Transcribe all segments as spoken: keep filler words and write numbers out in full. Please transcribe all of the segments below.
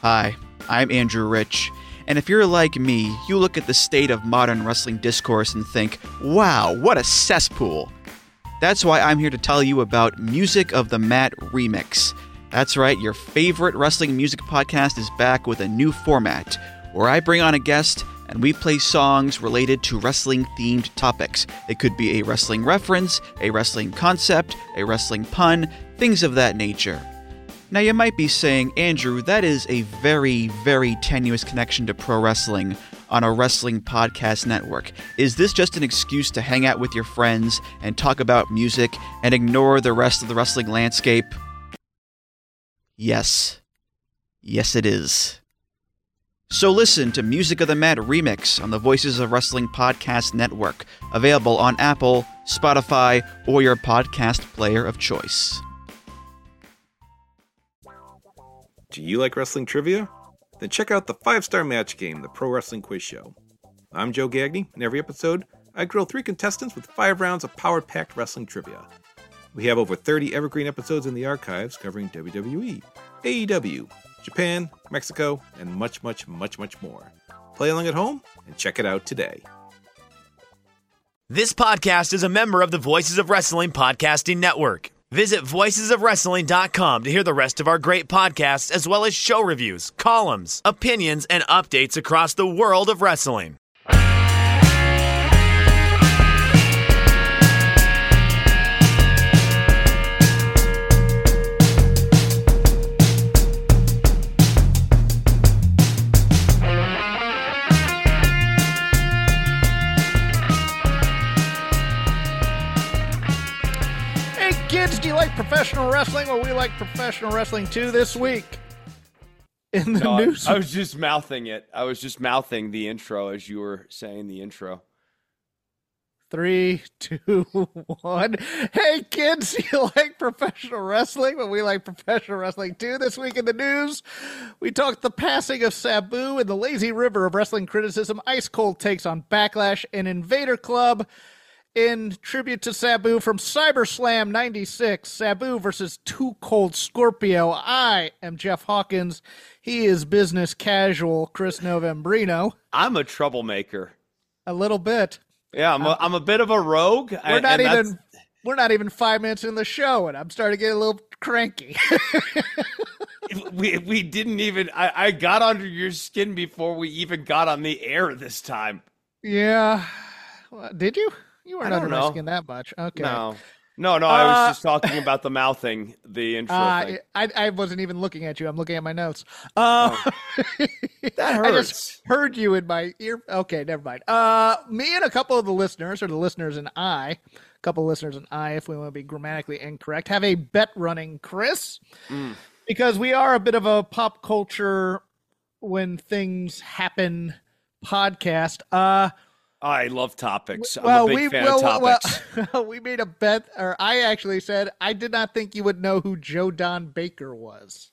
Hi, I'm Andrew Rich, and if you're like me, you look at the state of modern wrestling discourse and think, wow, what a cesspool. That's why I'm here to tell you about Music of the Mat Remix. That's right, your favorite wrestling music podcast is back with a new format, where I bring on a guest and we play songs related to wrestling-themed topics. It could be a wrestling reference, a wrestling concept, a wrestling pun, things of that nature. Now you might be saying, Andrew, that is a very, very tenuous connection to pro wrestling on a wrestling podcast network. Is this just an excuse to hang out with your friends and talk about music and ignore the rest of the wrestling landscape? Yes. Yes, it is. So listen to Music of the Mat Remix on the Voices of Wrestling Podcast Network, available on Apple, Spotify, or your podcast player of choice. Do you like wrestling trivia? Then check out the five-star match game, the Pro Wrestling Quiz Show. I'm Joe Gagney, and every episode, I grill three contestants with five rounds of power-packed wrestling trivia. We have over thirty evergreen episodes in the archives covering W W E, A E W, Japan, Mexico, and much, much, much, much more. Play along at home and check it out today. This podcast is a member of the Voices of Wrestling Podcasting Network. Visit voices of wrestling dot com to hear the rest of our great podcasts, as well as show reviews, columns, opinions, and updates across the world of wrestling. Kids, do you like professional wrestling? Well, we like professional wrestling too this week. In the no, news. I was just mouthing it. I was just mouthing the intro as you were saying the intro. Three, two, one. Hey, kids, do you like professional wrestling? Well, we like professional wrestling too. This week in the news, we talked the passing of Sabu and the lazy river of wrestling criticism, ice cold takes on Backlash and Invader Club. In tribute to Sabu from CyberSlam ninety-six, Sabu versus Too Cold Scorpio. I am Jeff Hawkins. He is business casual Chris Novembrino. I'm a troublemaker. A little bit. Yeah, I'm a, I'm a bit of a rogue. We're not even we're not even five minutes in the show, and I'm starting to get a little cranky. we we didn't even. I, I got under your skin before we even got on the air this time. Yeah. Well, did you? You weren't under know. my skin that much. Okay. No. No, no, Uh, I was just talking about the mouthing, the intro uh, thing. I, I wasn't even looking at you. I'm looking at my notes. Uh, Oh. That hurts. I just heard you in my ear. Okay, never mind. Uh, me and a couple of the listeners, or the listeners and I, a couple of listeners and I, if we want to be grammatically incorrect, have a bet running, Chris, Mm. because we are a bit of a pop culture when things happen podcast. Uh, I love topics. I'm well, a big we fan well, of topics. well, we made a bet, or I actually said I did not think you would know who Joe Don Baker was.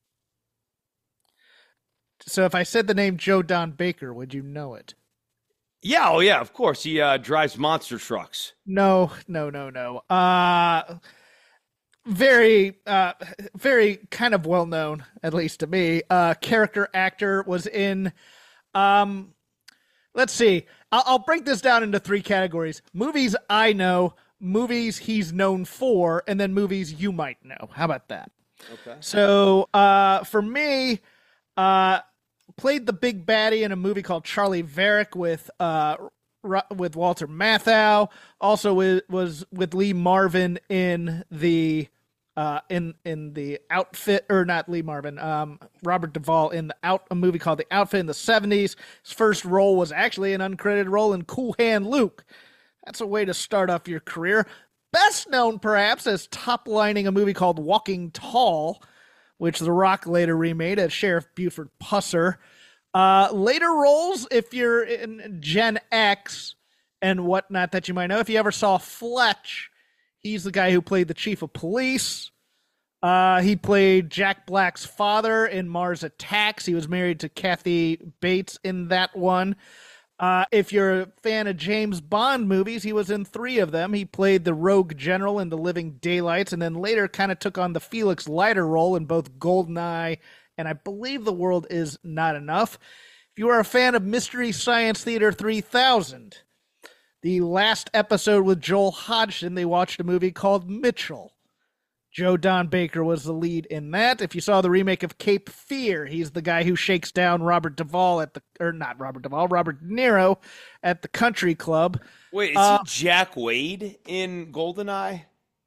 So if I said the name Joe Don Baker, would you know it? Yeah, oh yeah, of course. He uh, drives monster trucks. No, no, no, no. Uh, very, uh, very kind of well known, at least to me. Uh, character actor was in. Um, let's see. I'll, I'll break this down into three categories: movies I know, movies he's known for, and then movies you might know. How about that? Okay. So, uh, for me, uh, played the big baddie in a movie called Charlie Varick with uh with Walter Matthau. Also, with, was with Lee Marvin in the uh in in the Outfit, or not Lee Marvin, um Robert Duvall in the out a movie called The Outfit in the seventies. His first role was actually an uncredited role in Cool Hand Luke. That's a way to start off your career. Best known perhaps as top lining a movie called Walking Tall, which The Rock later remade as Sheriff Buford Pusser. Uh, later roles, if you're in Gen X and whatnot that you might know, if you ever saw Fletch, he's the guy who played the chief of police. Uh, he played Jack Black's father in Mars Attacks. He was married to Kathy Bates in that one. Uh, if you're a fan of James Bond movies, he was in three of them. He played the rogue general in The Living Daylights, and then later kind of took on the Felix Leiter role in both GoldenEye and I believe The World Is Not Enough. If you are a fan of Mystery Science Theater three thousand, the last episode with Joel Hodgson, they watched a movie called Mitchell. Joe Don Baker was the lead in that. If you saw the remake of Cape Fear, he's the guy who shakes down Robert Duvall at the, or not Robert Duvall, Robert De Niro at the country club. Wait, is uh, he Jack Wade in GoldenEye?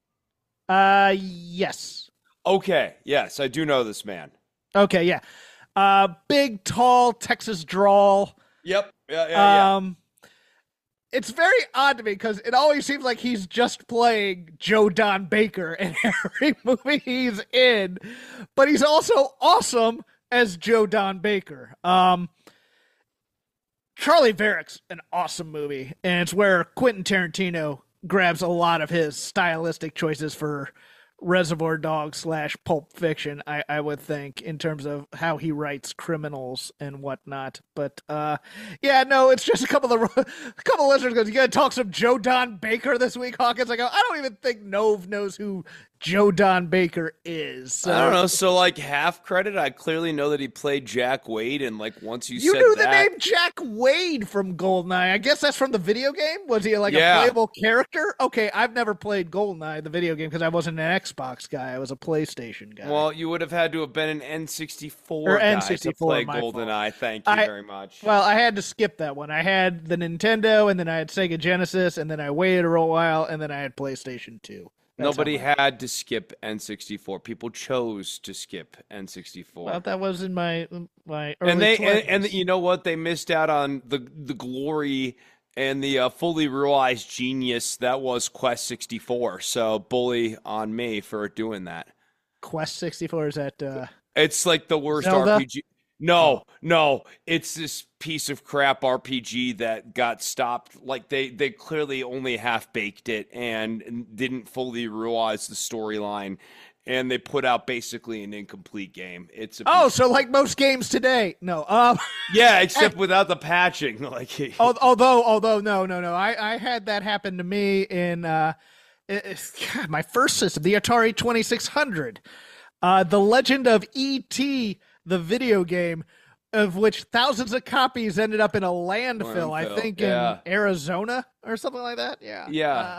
Uh, yes. Okay, yes, I do know this man. Okay, yeah. Uh, big, tall, Texas drawl. Yep, yeah, yeah, yeah. Um, it's very odd to me because it always seems like he's just playing Joe Don Baker in every movie he's in, but he's also awesome as Joe Don Baker. Um, Charlie Varrick's an awesome movie, and it's where Quentin Tarantino grabs a lot of his stylistic choices for Reservoir Dogs slash Pulp Fiction, I, I would think, in terms of how he writes criminals and whatnot. But uh, yeah, no, it's just a couple of a couple of listeners goes, "You gotta talk some Joe Don Baker this week, Hawkins." I go, I don't even think Nove knows who Joe Don Baker is. So. I don't know. So, like, half credit, I clearly know that he played Jack Wade, and like once you, You said knew that, the name Jack Wade from GoldenEye. I guess that's from the video game. Was he like Yeah. a playable character? Okay, I've never played GoldenEye, the video game, because I wasn't an Xbox guy. I was a PlayStation guy. Well, you would have had to have been an N sixty-four Or guy N sixty-four, to play my fault. GoldenEye. Thank you I- very much. Well, I had to skip that one. I had the Nintendo, and then I had Sega Genesis, and then I waited a while, and then I had PlayStation two. That's Nobody how had to skip N sixty-four. People chose to skip N sixty-four. Well, that was in my my early and they twenties. and, and you know what? They missed out on the the glory and the uh, fully realized genius that was Quest sixty-four. So bully on me for doing that. Quest sixty-four is that uh, It's like the worst Zelda? R P G. No, no, it's this piece of crap R P G that got stopped. Like they, they clearly only half baked it and didn't fully realize the storyline, and they put out basically an incomplete game. It's a oh, piece- so like most games today. No, um, yeah, except without the patching. Like al- although although no no no, I I had that happen to me in uh, it- it's- God, my first system, the Atari twenty-six hundred, uh, The Legend of E T, the video game, of which thousands of copies ended up in a landfill, I Landfill, think yeah. in Arizona or something like that. Yeah. Yeah. Uh,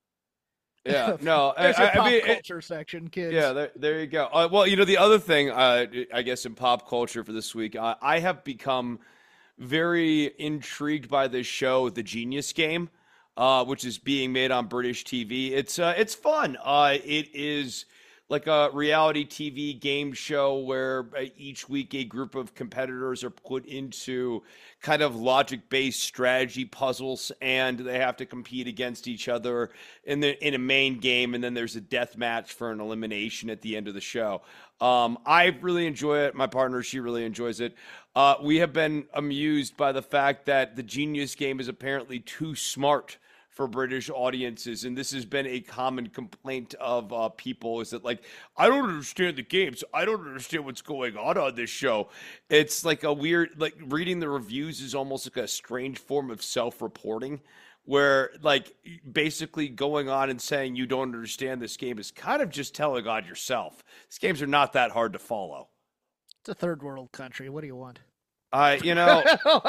yeah, no, I, there's your I- pop I mean, it- culture section, kids. Yeah, there, there you go. Uh, well, you know, the other thing, uh, I guess, in pop culture for this week, uh, I have become very intrigued by this show, The Genius Game, uh, which is being made on British T V. It's uh, it's fun. Uh, it is like a reality T V game show where uh, each week a group of competitors are put into kind of logic-based strategy puzzles, and they have to compete against each other in the in a main game, and then there's a death match for an elimination at the end of the show. Um, I really enjoy it. My partner, she really enjoys it. Uh, we have been amused by the fact that the Genius Game is apparently too smart for British audiences, and this has been a common complaint of uh, people, is that, like, I don't understand the games. I don't understand what's going on on this show. It's like a weird, like, reading the reviews is almost like a strange form of self-reporting, where, like, basically going on and saying you don't understand this game is kind of just telling on yourself. These games are not that hard to follow. It's a third world country. What do you want? Uh, you know,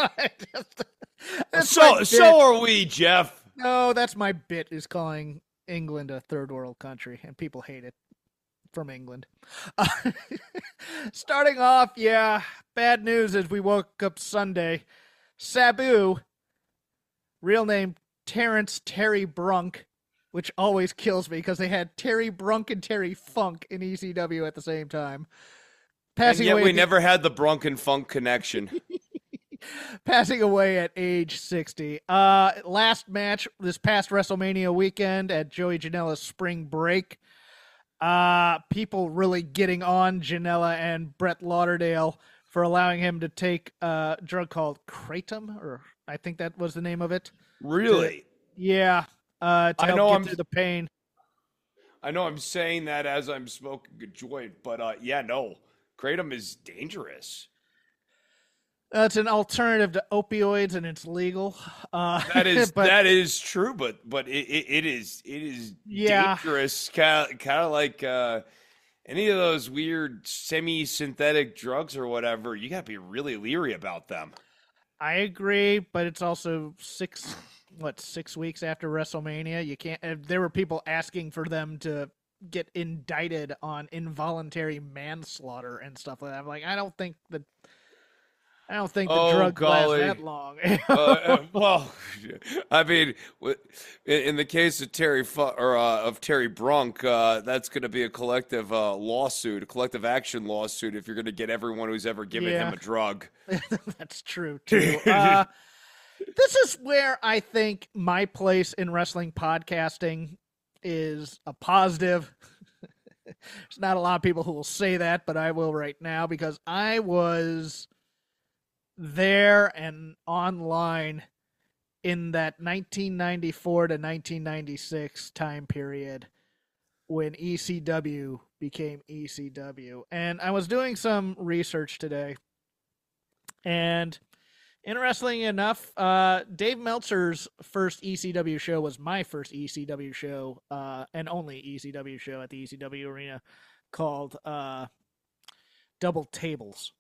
That's so my bit. so are we, Jeff. No, that's my bit, is calling England a third world country, and people hate it from England. Uh, starting off, yeah, bad news as we woke up Sunday. Sabu, real name Terrence Terry Brunk, which always kills me because they had Terry Brunk and Terry Funk in E C W at the same time. And Passing yet away we at the- never had the Brunk and Funk connection. passing away at age sixty. Uh, last match this past WrestleMania weekend at Joey Janela's Spring Break. Uh, people really getting on Janela and Brett Lauderdale for allowing him to take a drug called Kratom, or I think that was the name of it. Really? Yeah, uh, to I help know get I'm- through the pain. I know I'm saying that as I'm smoking a joint, but uh, yeah, no. Kratom is dangerous. Uh, it's an alternative to opioids, and it's legal. Uh, That is but, that is true, but but it, it, it is it is Yeah. dangerous. Kind of kind of like uh, any of those weird semi-synthetic drugs or whatever, you got to be really leery about them. I agree, but it's also six, what, six weeks after WrestleMania. You can't. Uh, there were people asking for them to get indicted on involuntary manslaughter and stuff like that. I'm like, I don't think that. I don't think the oh, drug golly. lasts that long. uh, uh, well, I mean, in the case of Terry Fu- or uh, of Terry Brunk, uh, that's going to be a collective uh, lawsuit, a collective action lawsuit. If you're going to get everyone who's ever given yeah. him a drug, that's true too. Uh, this is where I think my place in wrestling podcasting is a positive. There's not a lot of people who will say that, but I will right now because I was there and online in that nineteen ninety-four to nineteen ninety-six time period when E C W became E C W. And I was doing some research today, and interestingly enough, uh, Dave Meltzer's first E C W show was my first E C W show, uh, and only E C W show at the E C W arena, called uh, Double Tables.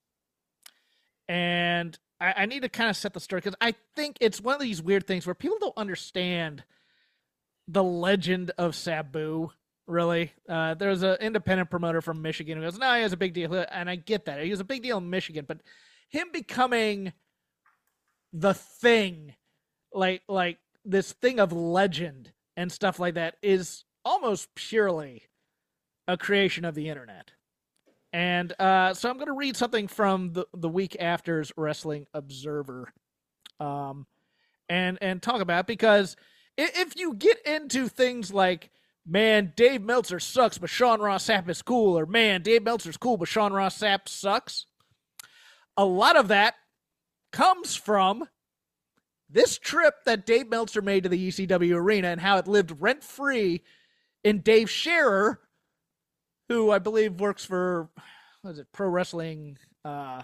And I, I need to kind of set the story because I think it's one of these weird things where people don't understand the legend of Sabu, really. Uh, there's an independent promoter from Michigan who goes, no, he has a big deal. And I get that. He was a big deal in Michigan. But him becoming the thing, like like this thing of legend and stuff like that, is almost purely a creation of the internet. And uh, so I'm going to read something from the, the week after's Wrestling Observer um, and, and talk about it, because if you get into things like, man, Dave Meltzer sucks, but Sean Ross Sapp is cool, or man, Dave Meltzer's cool, but Sean Ross Sapp sucks, a lot of that comes from this trip that Dave Meltzer made to the E C W arena and how it lived rent-free in Dave Scherer, who I believe works for, what is it, Pro Wrestling, uh,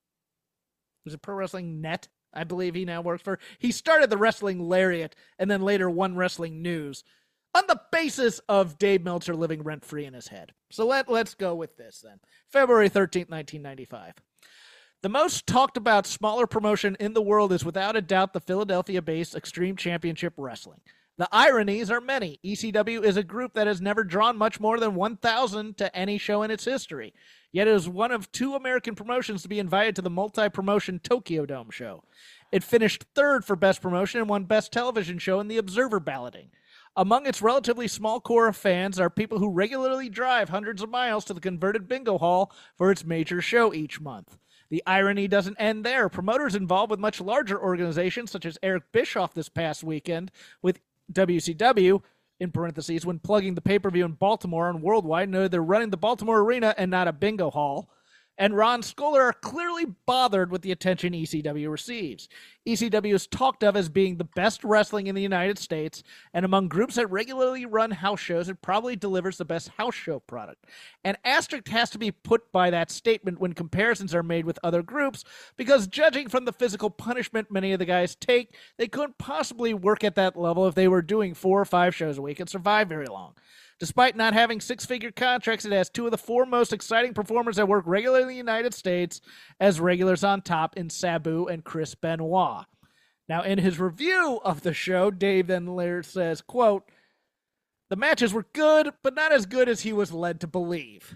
was it Pro Wrestling Net? I believe he now works for. He started the Wrestling Lariat and then later One Wrestling News on the basis of Dave Meltzer living rent-free in his head. So let, let's go with this then. February thirteenth, nineteen ninety-five. The most talked about smaller promotion in the world is without a doubt the Philadelphia-based Extreme Championship Wrestling. The ironies are many. E C W is a group that has never drawn much more than one thousand to any show in its history. Yet it is one of two American promotions to be invited to the multi-promotion Tokyo Dome show. It finished third for Best Promotion and won Best Television Show in the Observer balloting. Among its relatively small core of fans are people who regularly drive hundreds of miles to the converted bingo hall for its major show each month. The irony doesn't end there. Promoters involved with much larger organizations, such as Eric Bischoff this past weekend with W C W, in parentheses, when plugging the pay-per-view in Baltimore and Worldwide, noted they're running the Baltimore Arena and not a bingo hall. And Ron Skoller are clearly bothered with the attention E C W receives. E C W is talked of as being the best wrestling in the United States, and among groups that regularly run house shows, it probably delivers the best house show product. An asterisk has to be put by that statement when comparisons are made with other groups, because judging from the physical punishment many of the guys take, they couldn't possibly work at that level if they were doing four or five shows a week and survive very long. Despite not having six-figure contracts, it has two of the four most exciting performers that work regularly in the United States as regulars on top in Sabu and Chris Benoit. Now, in his review of the show, Dave then later says, quote, "The matches were good, but not as good as he was led to believe."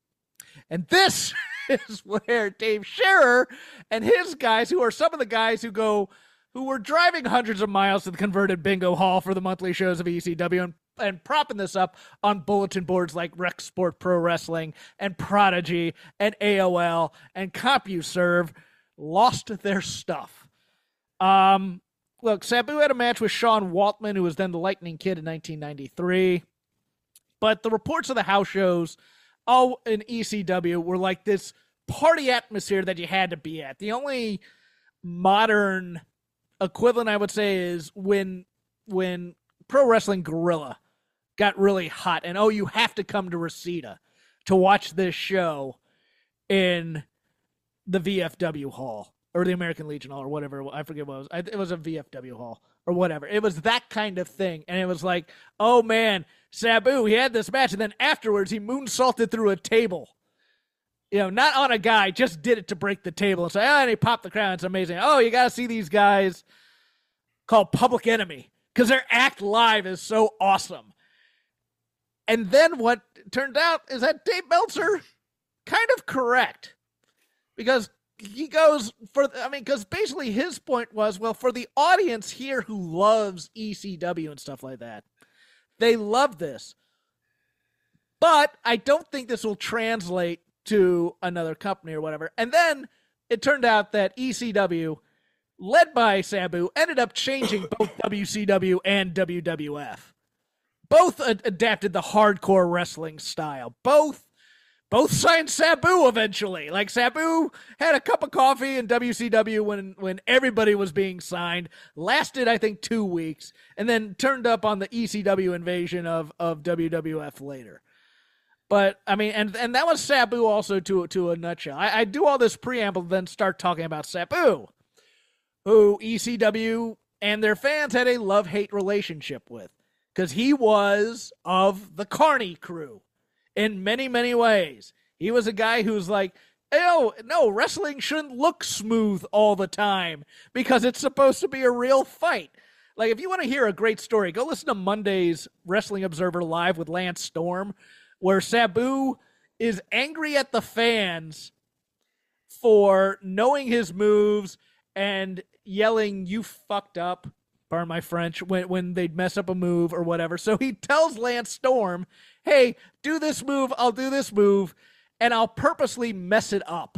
And this is where Dave Scherer and his guys, who are some of the guys who go, who were driving hundreds of miles to the converted bingo hall for the monthly shows of E C W and and propping this up on bulletin boards like Rec Sport Pro Wrestling and Prodigy and A O L and CompuServe, lost their stuff. Um, look, Sabu had a match with Sean Waltman, who was then the Lightning Kid in nineteen ninety-three. But the reports of the house shows, all in E C W, were like this party atmosphere that you had to be at. The only modern equivalent, I would say, is when when Pro Wrestling Guerrilla got really hot, and oh, you have to come to Reseda to watch this show in the V F W hall. or the American Legion Hall or whatever. I forget what it was. I, it was a V F W hall or whatever. It was that kind of thing. And it was like, oh man, Sabu, he had this match. And then afterwards he moonsaulted through a table. You know, not on a guy, just did it to break the table and say, oh, and he popped the crowd. It's amazing. Oh, you got to see these guys called Public Enemy because their act live is so awesome. And then what turned out is that Dave Meltzer kind of correct because he goes for, I mean, because basically his point was, well, for the audience here who loves E C W and stuff like that, they love this. But I don't think this will translate to another company or whatever. And then it turned out that E C W, led by Sabu, ended up changing both W C W and W W F. Both ad- adapted the hardcore wrestling style. Both both signed Sabu eventually. Like Sabu had a cup of coffee in W C W when, when everybody was being signed. Lasted, I think, two weeks. And then turned up on the E C W invasion of, of W W F later. But, I mean, and and that was Sabu also to, to a nutshell. I, I do all this preamble, then start talking about Sabu, who E C W and their fans had a love-hate relationship with. Because he was of the Carney crew in many, many ways. He was a guy who's like, oh, no, wrestling shouldn't look smooth all the time because it's supposed to be a real fight. Like, if you want to hear a great story, go listen to Monday's Wrestling Observer Live with Lance Storm, where Sabu is angry at the fans for knowing his moves and yelling, you fucked up, pardon my French, when, when they'd mess up a move or whatever. So he tells Lance Storm, hey, do this move, I'll do this move, and I'll purposely mess it up.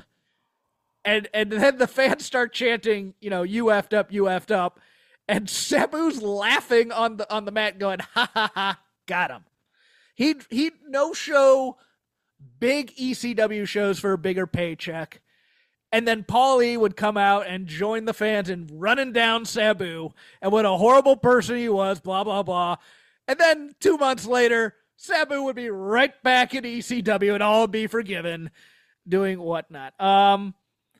And and then the fans start chanting, you know, you effed up, you effed up. And Sabu's laughing on the on the mat going, ha ha ha, got him. He'd, he'd no-show big E C W shows for a bigger paycheck. And then Paulie would come out and join the fans in running down Sabu and what a horrible person he was, blah, blah, blah. And then two months later, Sabu would be right back in E C W and all would be forgiven, doing whatnot. Um,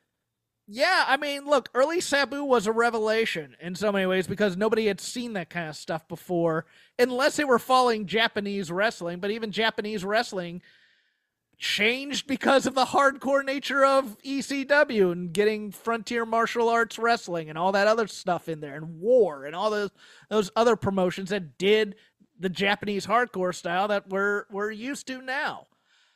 yeah, I mean, look, early Sabu was a revelation in so many ways because nobody had seen that kind of stuff before unless they were following Japanese wrestling. But even Japanese wrestling changed because of the hardcore nature of E C W and getting frontier martial arts wrestling and all that other stuff in there and war and all those those other promotions that did the Japanese hardcore style that we're we're used to now.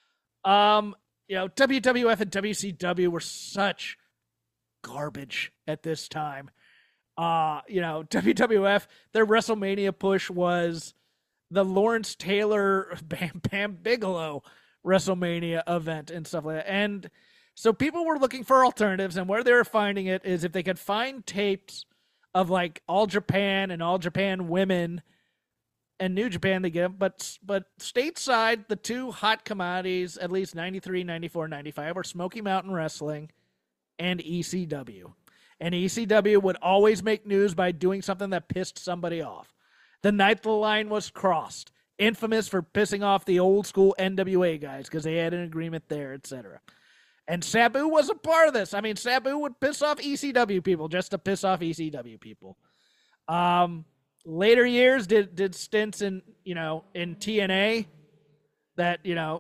Um, you know, W W F and W C W were such garbage at this time. Uh, you know, W W F, their WrestleMania push was the Lawrence Taylor Bam Bam Bigelow WrestleMania event and stuff like that. And so people were looking for alternatives, and where they were finding it is if they could find tapes of like All Japan and All Japan Women and New Japan, they get them. But, but stateside, the two hot commodities, at least ninety-three, ninety-four, ninety-five, were Smoky Mountain Wrestling and E C W. And E C W would always make news by doing something that pissed somebody off. The night the line was crossed, infamous for pissing off the old school N W A guys because they had an agreement there, et cetera. And Sabu was a part of this. I mean, Sabu would piss off E C W people just to piss off E C W people. Um, later years did did stints in, you know, in T N A that, you know,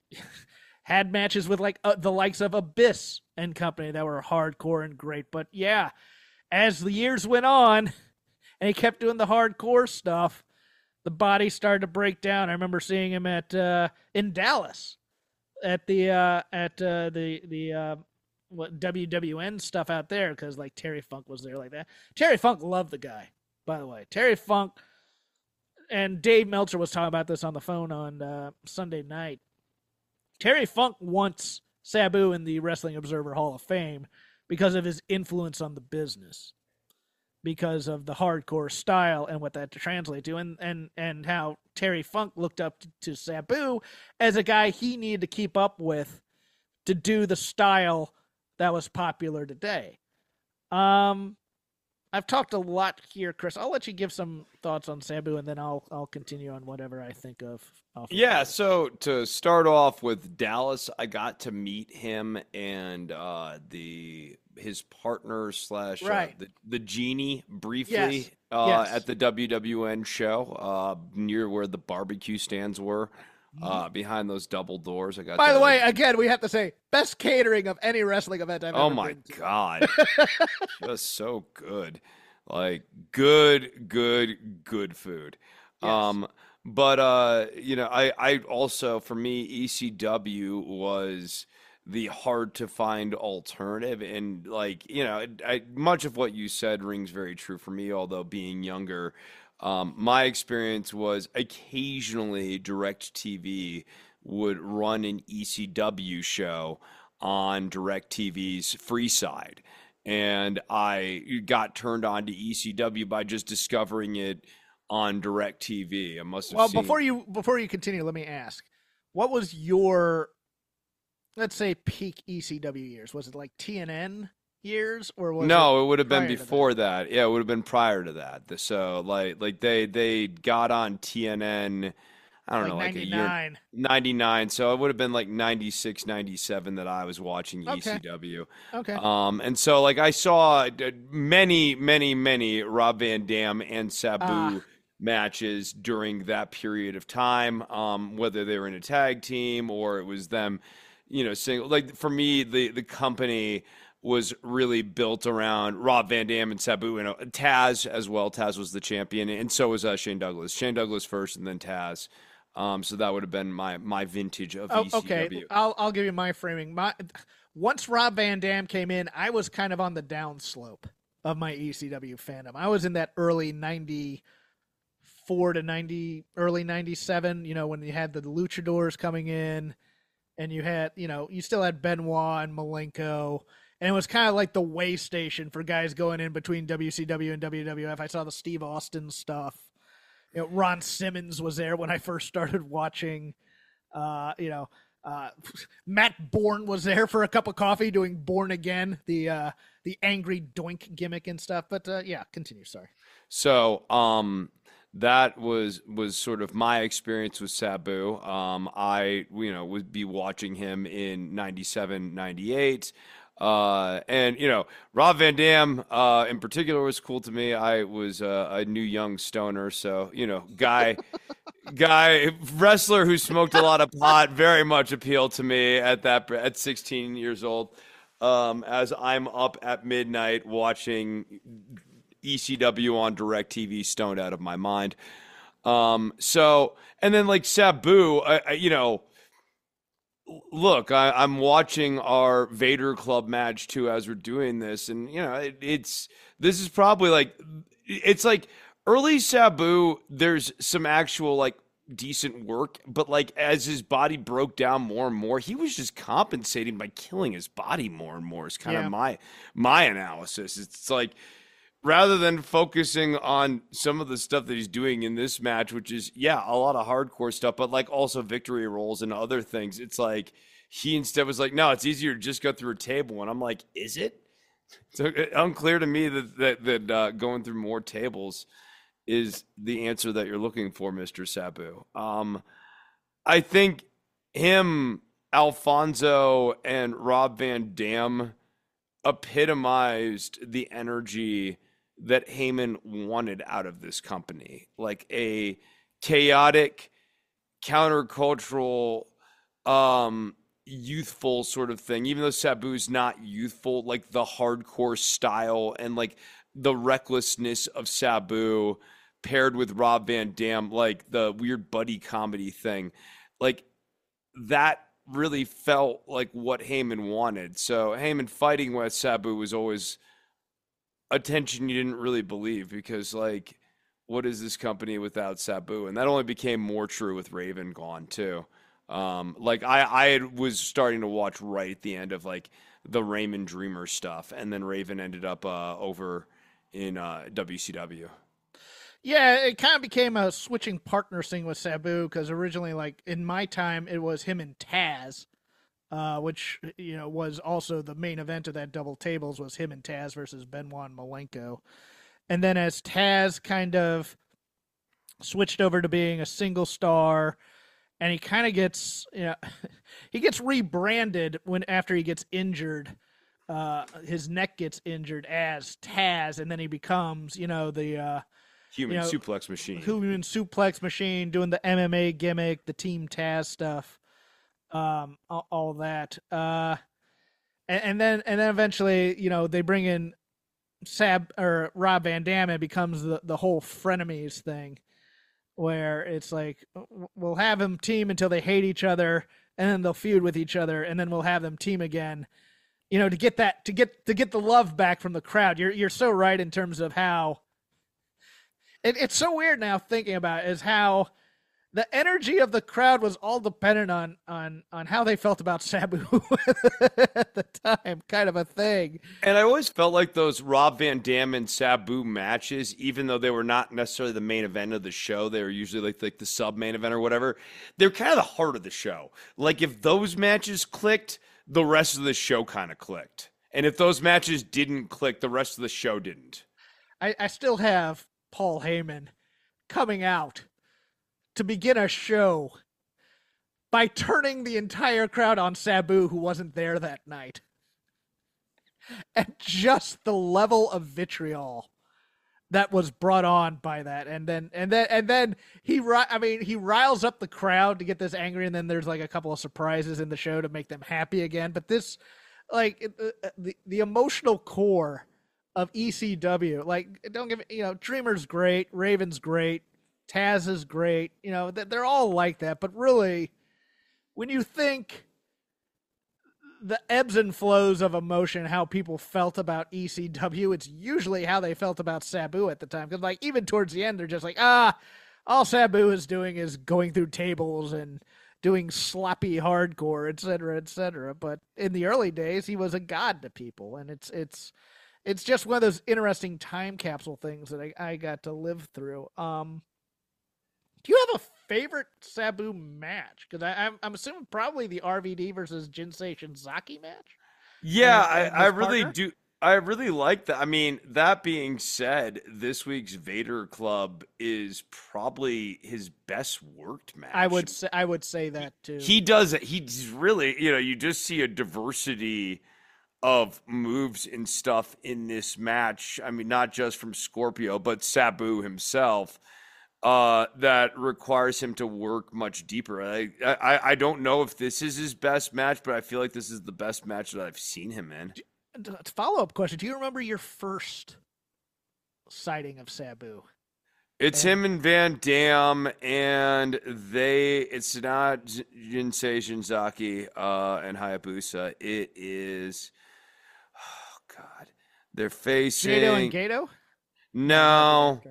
had matches with like uh, the likes of Abyss and company that were hardcore and great. But yeah, as the years went on and he kept doing the hardcore stuff, the body started to break down. I remember seeing him at uh, in Dallas at the uh, at uh, the the uh, what W W N stuff out there because like Terry Funk was there like that. Terry Funk loved the guy, by the way. Terry Funk and Dave Meltzer was talking about this on the phone on uh, Sunday night. Terry Funk wants Sabu in the Wrestling Observer Hall of Fame because of his influence on the business, because of the hardcore style and what that to translate to, and and and how Terry Funk looked up to, to Sabu as a guy he needed to keep up with to do the style that was popular today. Um, I've talked a lot here, Chris. I'll let you give some thoughts on Sabu, and then I'll I'll continue on whatever I think of. of Yeah, so to start off with Dallas, I got to meet him and uh, the his partner slash right. uh, the the genie briefly yes. Uh, yes. at the W W N show uh, near where the barbecue stands were. Uh, behind those double doors, I got. By to, the way, again, we have to say best catering of any wrestling event I've oh ever my been to. god, just so good, like good, good, good food. Yes. Um, but uh, you know, I, I also for me, E C W was the hard to find alternative, and like you know, I, much of what you said rings very true for me. Although being younger. Um, my experience was occasionally DirecTV would run an E C W show on DirecTV's free side. And I got turned on to E C W by just discovering it on DirecTV. I must have Well, seen... before you before you continue, let me ask, what was your, let's say, peak E C W years? Was it like T N N? Years or was no it, it would have been before that? that. Yeah, it would have been prior to that. So like like they they got on T N N, I don't like know, like ninety-nine. a year ninety-nine. So it would have been like ninety-six, ninety-seven that I was watching okay. E C W. Okay. Um and so like I saw many many many Rob Van Dam and Sabu ah. matches during that period of time, um whether they were in a tag team or it was them, you know, single. Like for me, the the company was really built around Rob Van Dam and Sabu and Taz as well. Taz was the champion, and so was uh, Shane Douglas. Shane Douglas first, and then Taz. Um, so that would have been my my vintage of oh, E C W. Okay, I'll I'll give you my framing. My once Rob Van Dam came in, I was kind of on the downslope of my E C W fandom. I was in that early ninety-four to ninety, early ninety-seven. You know, when you had the Luchadors coming in, and you had you know you still had Benoit and Malenko. And it was kind of like the way station for guys going in between W C W and W W F. I saw the Steve Austin stuff. You know, Ron Simmons was there when I first started watching. Uh, you know, uh, Matt Bourne was there for a cup of coffee doing Born Again, the uh, the angry doink gimmick and stuff. But uh, yeah, continue. Sorry. So um, that was was sort of my experience with Sabu. Um, I you know would be watching him in ninety-seven, ninety-eight. Uh, and, you know, Rob Van Dam, uh, in particular was cool to me. I was uh, a new young stoner. So, you know, guy, guy, wrestler who smoked a lot of pot very much appealed to me at that, at sixteen years old. Um, as I'm up at midnight watching E C W on DirecTV, stoned out of my mind. Um, so, and then like Sabu, I, I, you know, look, I, I'm watching our Vader Club match too as we're doing this, and you know, it, it's this is probably like it's like early Sabu. There's some actual like decent work, but like as his body broke down more and more, he was just compensating by killing his body more and more. Is kind yeah. of my my analysis. It's like, rather than focusing on some of the stuff that he's doing in this match, which is, yeah, a lot of hardcore stuff, but like also victory rolls and other things, it's like he instead was like, no, it's easier to just go through a table. And I'm like, is it? So unclear to me that, that, that uh, going through more tables is the answer that you're looking for, Mister Sabu. Um, I think him, Alfonso, and Rob Van Dam epitomized the energy that Heyman wanted out of this company, like a chaotic, countercultural, um, youthful sort of thing. Even though Sabu's not youthful, like the hardcore style and like the recklessness of Sabu paired with Rob Van Dam, like the weird buddy comedy thing, like that really felt like what Heyman wanted. So Heyman fighting with Sabu was always attention you didn't really believe, because like, what is this company without Sabu? And that only became more true with Raven gone too. Um, like I, I was starting to watch right at the end of like the Raymond Dreamer stuff, and then Raven ended up uh, over in uh, W C W. Yeah, it kind of became a switching partner thing with Sabu, because originally, like in my time, it was him and Taz. Uh, which, you know, was also the main event of that double tables was him and Taz versus Benoit and Malenko. and then as Taz kind of switched over to being a single star, and he kind of gets, you know, he gets rebranded when after he gets injured. Uh, his neck gets injured as Taz, and then he becomes, you know, the uh, human you know, suplex machine. Human suplex machine, doing the M M A gimmick, the Team Taz stuff, um, all, all that. Uh, and, and then and then eventually, you know, they bring in Sab or Rob Van Dam, and it becomes the the whole frenemies thing, where it's like we'll have them team until they hate each other, and then they'll feud with each other, and then we'll have them team again, you know, to get that to get to get the love back from the crowd. You're you're so right in terms of how it, it's so weird now thinking about it, is how the energy of the crowd was all dependent on on on how they felt about Sabu at the time, kind of a thing. And I always felt like those Rob Van Dam and Sabu matches, even though they were not necessarily the main event of the show, they were usually like, like the sub main event or whatever. They're kind of the heart of the show. Like if those matches clicked, the rest of the show kind of clicked. And if those matches didn't click, the rest of the show didn't. I, I still have Paul Heyman coming out to begin a show by turning the entire crowd on Sabu, who wasn't there that night. And just the level of vitriol that was brought on by that. And then, and then, and then he, I mean, he riles up the crowd to get this angry. And then there's like a couple of surprises in the show to make them happy again. But this, like the, the emotional core of E C W, like, don't give me, you know, Dreamer's great. Raven's great. Taz is great. You know, they're all like that. But really, when you think the ebbs and flows of emotion, how people felt about E C W, it's usually how they felt about Sabu at the time. Because, like, even towards the end, they're just like, ah, all Sabu is doing is going through tables and doing sloppy hardcore, et cetera, et cetera. But in the early days, he was a god to people. And it's it's it's just one of those interesting time capsule things that I, I got to live through. Um, do you have a favorite Sabu match? Because I'm I'm assuming probably the R V D versus Jinsei Shinzaki match. Yeah, and, and I, I really partner? do. I really like that. I mean, that being said, this week's Vader Club is probably his best worked match. I would say I would say that too. He does it. He's really, you know, you just see a diversity of moves and stuff in this match. I mean, not just from Scorpio, but Sabu himself. Uh, that requires him to work much deeper. I, I I don't know if this is his best match, but I feel like this is the best match that I've seen him in. Follow up question: do you remember your first sighting of Sabu? It's and, him and Van Dam, and they. It's not Jinsei Shinzaki uh, and Hayabusa. It is. Oh God, they're facing Gato and Gato. No.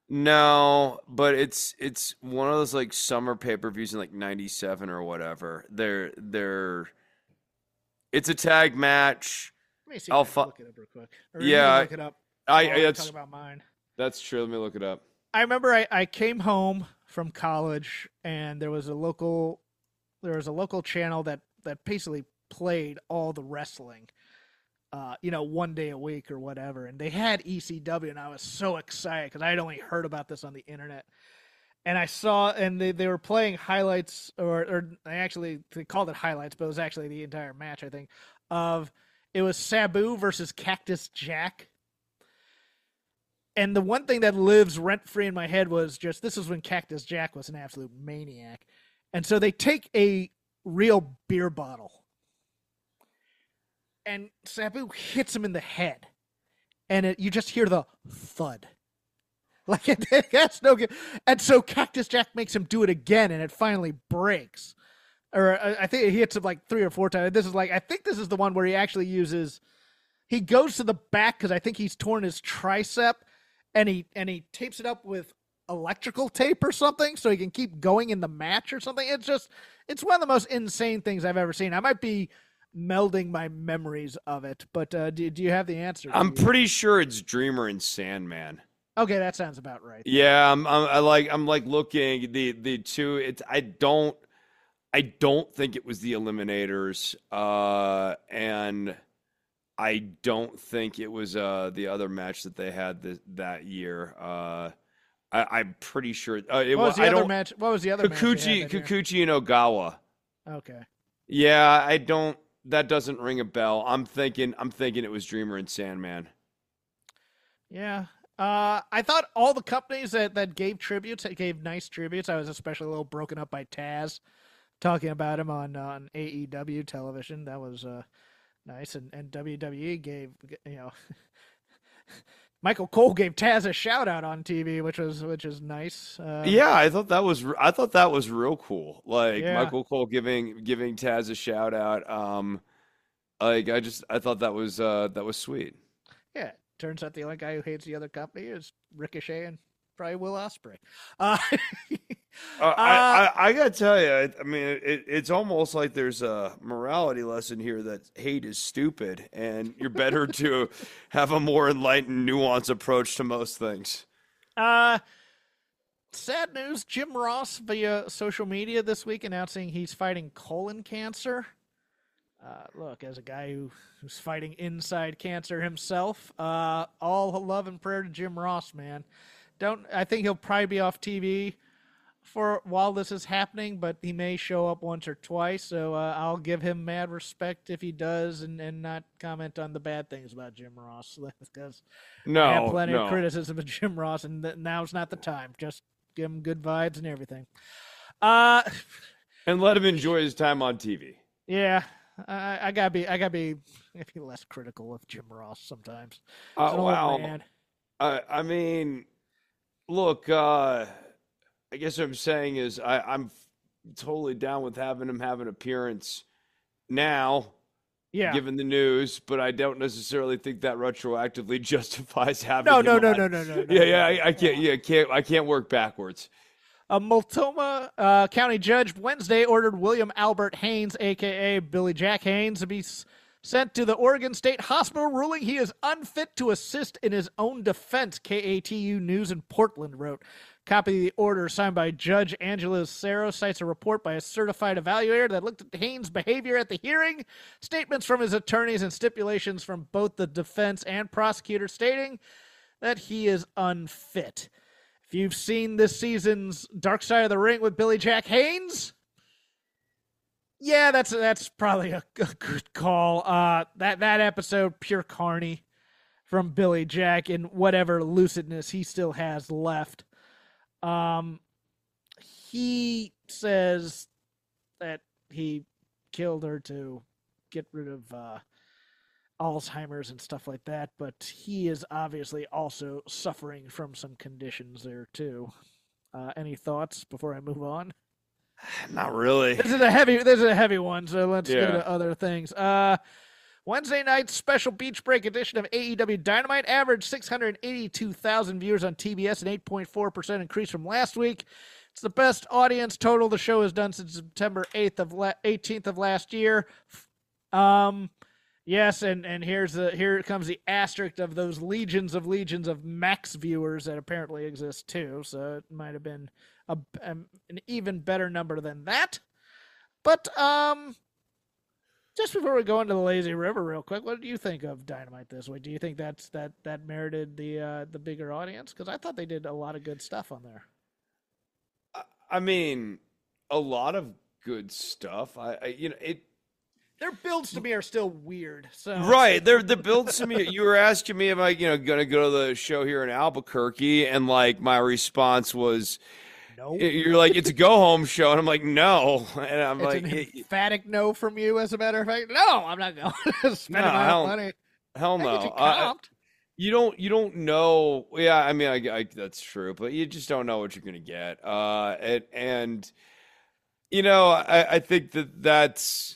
No, but it's it's one of those like summer pay-per-views in like ninety-seven or whatever. They're they're it's a tag match. Let me see. I'll if I fu- can look it up real quick. Or yeah, look it up. I, I I that's talk about mine. That's true. Let me look it up. I remember I, I came home from college and there was a local there was a local channel that that basically played all the wrestling. Uh, you know, one day a week or whatever. And they had E C W, and I was so excited because I had only heard about this on the internet. And I saw, and they, they were playing highlights, or, or they actually, they called it highlights, but it was actually the entire match, I think, of, it was Sabu versus Cactus Jack. And the one thing that lives rent-free in my head was just, this is when Cactus Jack was an absolute maniac. And so they take a real beer bottle, and Sabu hits him in the head, and it, you just hear the thud. Like, it, that's no good. And so Cactus Jack makes him do it again, and it finally breaks. Or uh, I think he hits him like three or four times. This is like, I think this is the one where he actually uses, he goes to the back because I think he's torn his tricep, and he and he tapes it up with electrical tape or something so he can keep going in the match or something. It's just, it's one of the most insane things I've ever seen. I might be melding my memories of it, but uh, do, do you have the answer? I'm pretty sure it's Dreamer and Sandman. Okay, that sounds about right. Yeah, I'm, I'm I like I'm like looking the the two. It's I don't I don't think it was the Eliminators, uh, and I don't think it was uh, the other match that they had th- that year. Uh, I, I'm pretty sure uh, it What was was. the I other don't. match? What was the other Kikuchi, match? they had that year? Kikuchi and Ogawa. Okay. Yeah, I don't. That doesn't ring a bell. I'm thinking. I'm thinking it was Dreamer and Sandman. Yeah. Uh, I thought all the companies that, that gave tributes, that gave nice tributes. I was especially a little broken up by Taz talking about him on, on A E W television. That was uh, nice. And, and W W E gave, you know, Michael Cole gave Taz a shout out on T V, which was which is nice. Um, Yeah, I thought that was. I thought that was real cool. Like Yeah. Michael Cole giving giving Taz a shout out. Um, like I just I thought that was uh that was sweet. Yeah. Turns out the only guy who hates the other company is Ricochet and probably Will Ospreay. Uh, Uh, I, I I gotta tell you, I, I mean, it, it's almost like there's a morality lesson here that hate is stupid, and you're better to have a more enlightened, nuanced approach to most things. Uh, sad news. Jim Ross via social media this week announcing he's fighting colon cancer. Uh, look, as a guy who, who's fighting inside cancer himself, uh, all love and prayer to Jim Ross, man. Don't I think he'll probably be off T V for while this is happening, but he may show up once or twice. So uh, I'll give him mad respect if he does, and, and not comment on the bad things about Jim Ross because No, I have plenty no. of criticism of Jim Ross, and th- now's not the time. Just give him good vibes and everything. Uh, And let him enjoy his time on T V. yeah, I, I gotta be, I gotta be maybe less critical of Jim Ross sometimes. He's Uh, an old wow. man. I I mean, look, uh, I guess what I'm saying is I, I'm f- totally down with having him have an appearance now, Yeah. given the news, but I don't necessarily think that retroactively justifies having No, him no, no, on. no, no, no, no. Yeah, yeah, no. I, I can't, yeah, can't, I can't work backwards. A Multnomah uh, County judge Wednesday ordered William Albert Haynes, a k a. Billy Jack Haynes, to be s- sent to the Oregon State Hospital, ruling he is unfit to assist in his own defense, K A T U News in Portland wrote. Copy of the order signed by Judge Angela Cerro cites a report by a certified evaluator that looked at Haynes' behavior at the hearing, statements from his attorneys, and stipulations from both the defense and prosecutor stating that he is unfit. If you've seen this season's Dark Side of the Ring with Billy Jack Haynes, yeah, that's that's probably a, a good call. Uh, that that episode, pure carny from Billy Jack in whatever lucidness he still has left. Um, he says that he killed her to get rid of uh, Alzheimer's and stuff like that, but he is obviously also suffering from some conditions there too. Uh, any thoughts before I move on? Not really. This is a heavy. This is a heavy one. So let's Yeah. go to other things. Uh, Wednesday night's special beach break edition of A E W Dynamite averaged six hundred eighty-two thousand viewers on T B S, an eight point four percent increase from last week. It's the best audience total the show has done since September eighth of la- eighteenth of last year. Um, yes, and and here's the here comes the asterisk of those legions of legions of max viewers that apparently exist too. So it might have been a, um, an even better number than that. But um. Just before we go into the Lazy River real quick, what do you think of Dynamite this week? Do you think that's that that merited the uh, the bigger audience? Because I thought they did a lot of good stuff on there. I- I mean, a lot of good stuff. I, I you know, it. Their builds to me are still weird. So Right, they're the builds to me. You were asking me, am I, you know, gonna go to the show here in Albuquerque? And like my response was, no, you're like, it's a go home show, and I'm like, no, and I'm it's like, an it- emphatic no from you. As a matter of fact, no, I'm not going. Spending No, my hell- own money. hell Hey, no. get you I- comped. you don't, you don't know. Yeah, I mean, I, I, that's true, but you just don't know what you're gonna get. Uh, and, and you know, I, I think that that's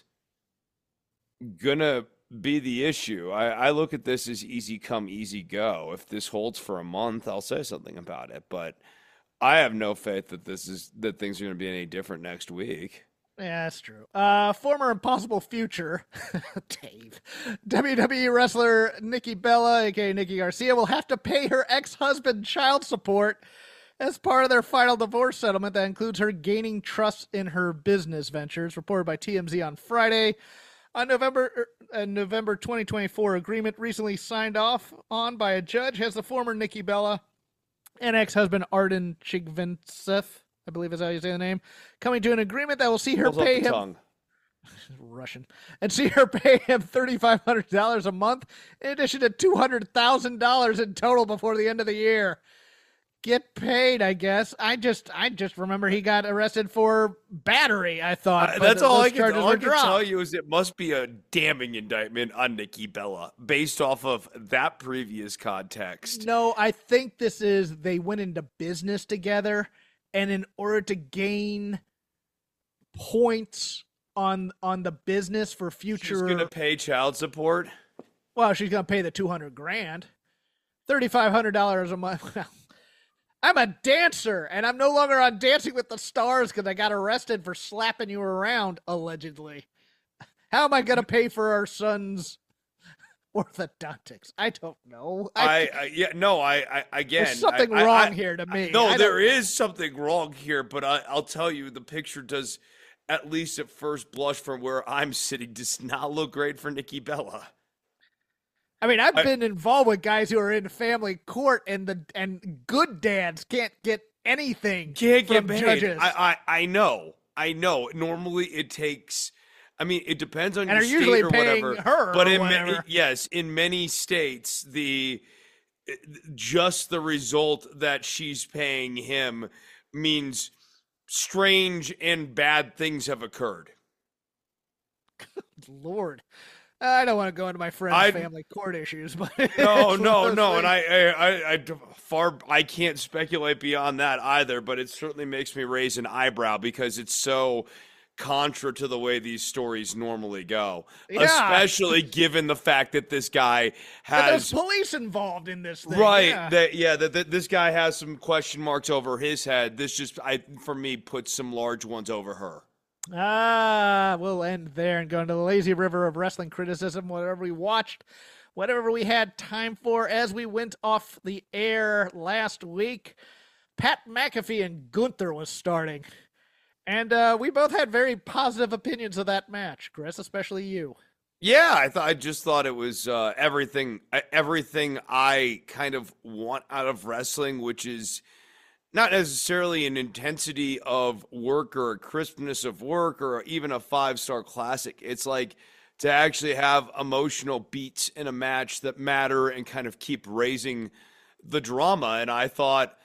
gonna be the issue. I, I look at this as easy come, easy go. If this holds for a month, I'll say something about it. But I have no faith that this is that things are going to be any different next week. Yeah, that's true. Uh, former Impossible Future, Dave, W W E wrestler Nikki Bella, aka Nikki Garcia, will have to pay her ex-husband child support as part of their final divorce settlement that includes her gaining trust in her business ventures, reported by T M Z on Friday. On November uh, November twenty twenty-four, agreement recently signed off on by a judge has the former Nikki Bella and ex-husband Arden Chigvintsev, I believe is how you say the name, coming to an agreement that will see her Rolls off pay the him tongue. Russian and see her pay him thirty-five hundred dollars a month in addition to two hundred thousand dollars in total before the end of the year. Get paid, I guess. I just I just remember he got arrested for battery, I thought. Uh, but that's all I those can, charges all were I can dropped. tell you is it must be a damning indictment on Nikki Bella based off of that previous context. No, I think this is they went into business together, and in order to gain points on on the business for future, She's going to pay child support. well, she's going to pay the two hundred grand, thirty five hundred dollars a month. I'm a dancer, and I'm no longer on Dancing with the Stars because I got arrested for slapping you around, allegedly. How am I going to pay for our son's orthodontics? I don't know. I, I yeah no I, I again There's something I, wrong I, here to me. No, I there don't- is something wrong here, but I, I'll tell you, the picture does, at least at first blush from where I'm sitting, does not look great for Nikki Bella. I mean, I've I- been involved with guys who are in family court, and the and good dads can't get anything Can't get from paid. judges. I, I I know, I know. Normally, it takes. I mean, it depends on And your are state usually or paying whatever. her but or in ma- whatever. yes, in many states, the just the result that she's paying him means strange and bad things have occurred. Lord, I don't want to go into my friend's I- family court issues, but No, it's one no, of no, those and I, things. I, I, I far, I can't speculate beyond that either. But it certainly makes me raise an eyebrow because it's so contra to the way these stories normally go, Yeah. especially given the fact that this guy But there's has police involved in this thing, right yeah. that yeah that, that this guy has some question marks over his head. This just, I for me, puts some large ones over her. Ah, we'll end there and go into the lazy river of wrestling criticism, whatever we watched, whatever we had time for as we went off the air last week. Pat McAfee and Gunther was starting. And uh, we both had very positive opinions of that match, Chris, especially you. Yeah, I thought I just thought it was uh, everything everything I kind of want out of wrestling, which is not necessarily an intensity of work or a crispness of work or even a five-star classic. It's like to actually have emotional beats in a match that matter and kind of keep raising the drama. And I thought,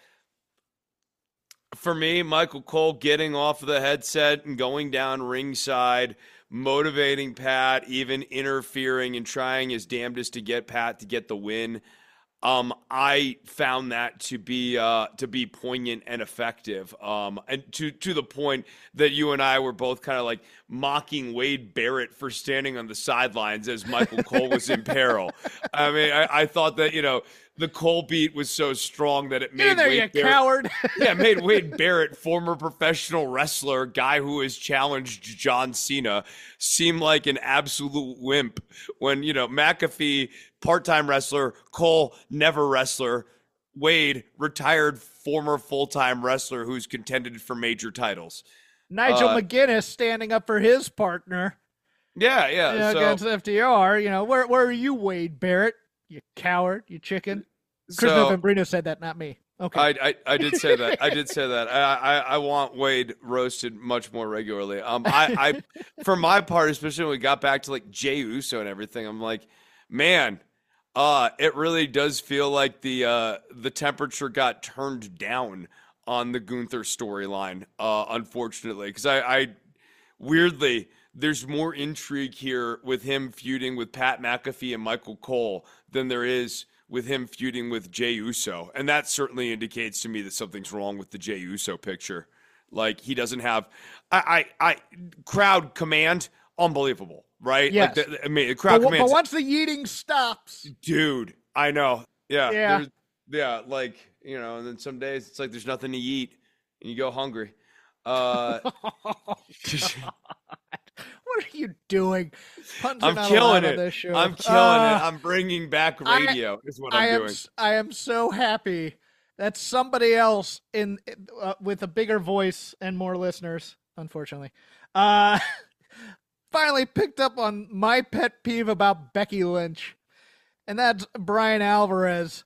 for me, Michael Cole getting off of the headset and going down ringside, motivating Pat, even interfering and trying his damnedest to get Pat to get the win. Um, I found that to be uh, to be poignant and effective, um, and to to the point that you and I were both kind of like mocking Wade Barrett for standing on the sidelines as Michael Cole was in peril. I mean, I, I thought that, you know, the Cole beat was so strong that it Get in made there, Wade you Barrett, coward. yeah, it made Wade Barrett, former professional wrestler, guy who has challenged John Cena, seem like an absolute wimp. When, you know, McAfee, part-time wrestler, Cole, never wrestler, Wade, retired former full-time wrestler who's contended for major titles. Nigel Uh, McGuinness standing up for his partner Yeah, yeah. you know, so, against F D R. You know, where where are you, Wade Barrett? You coward, you chicken. Chris so Novembrino said that, not me. Okay. I, I I did say that. I did say that. I, I I want Wade roasted much more regularly. Um, I I for my part, especially when we got back to like Jey Uso and everything, I'm like, man, uh, it really does feel like the uh the temperature got turned down on the Gunther storyline. Uh, unfortunately, because I I weirdly, there's more intrigue here with him feuding with Pat McAfee and Michael Cole than there is with him feuding with Jey Uso. And that certainly indicates to me that something's wrong with the Jey Uso picture. Like, he doesn't have, I, I, I crowd command, unbelievable, right? Yes. Like the, I mean, the crowd but, command, but once the yeeting stops, dude, I know. Yeah. Yeah. there's- Yeah. Like, you know, and then some days it's like, there's nothing to eat and you go hungry. Uh, what are you doing? Puns are I'm not killing allowed on it. this show. I'm killing Uh, it. I'm bringing back I- radio is what I I'm am. doing. s- I am so happy that somebody else in uh, with a bigger voice and more listeners, unfortunately, uh, finally picked up on my pet peeve about Becky Lynch, and that's Brian Alvarez.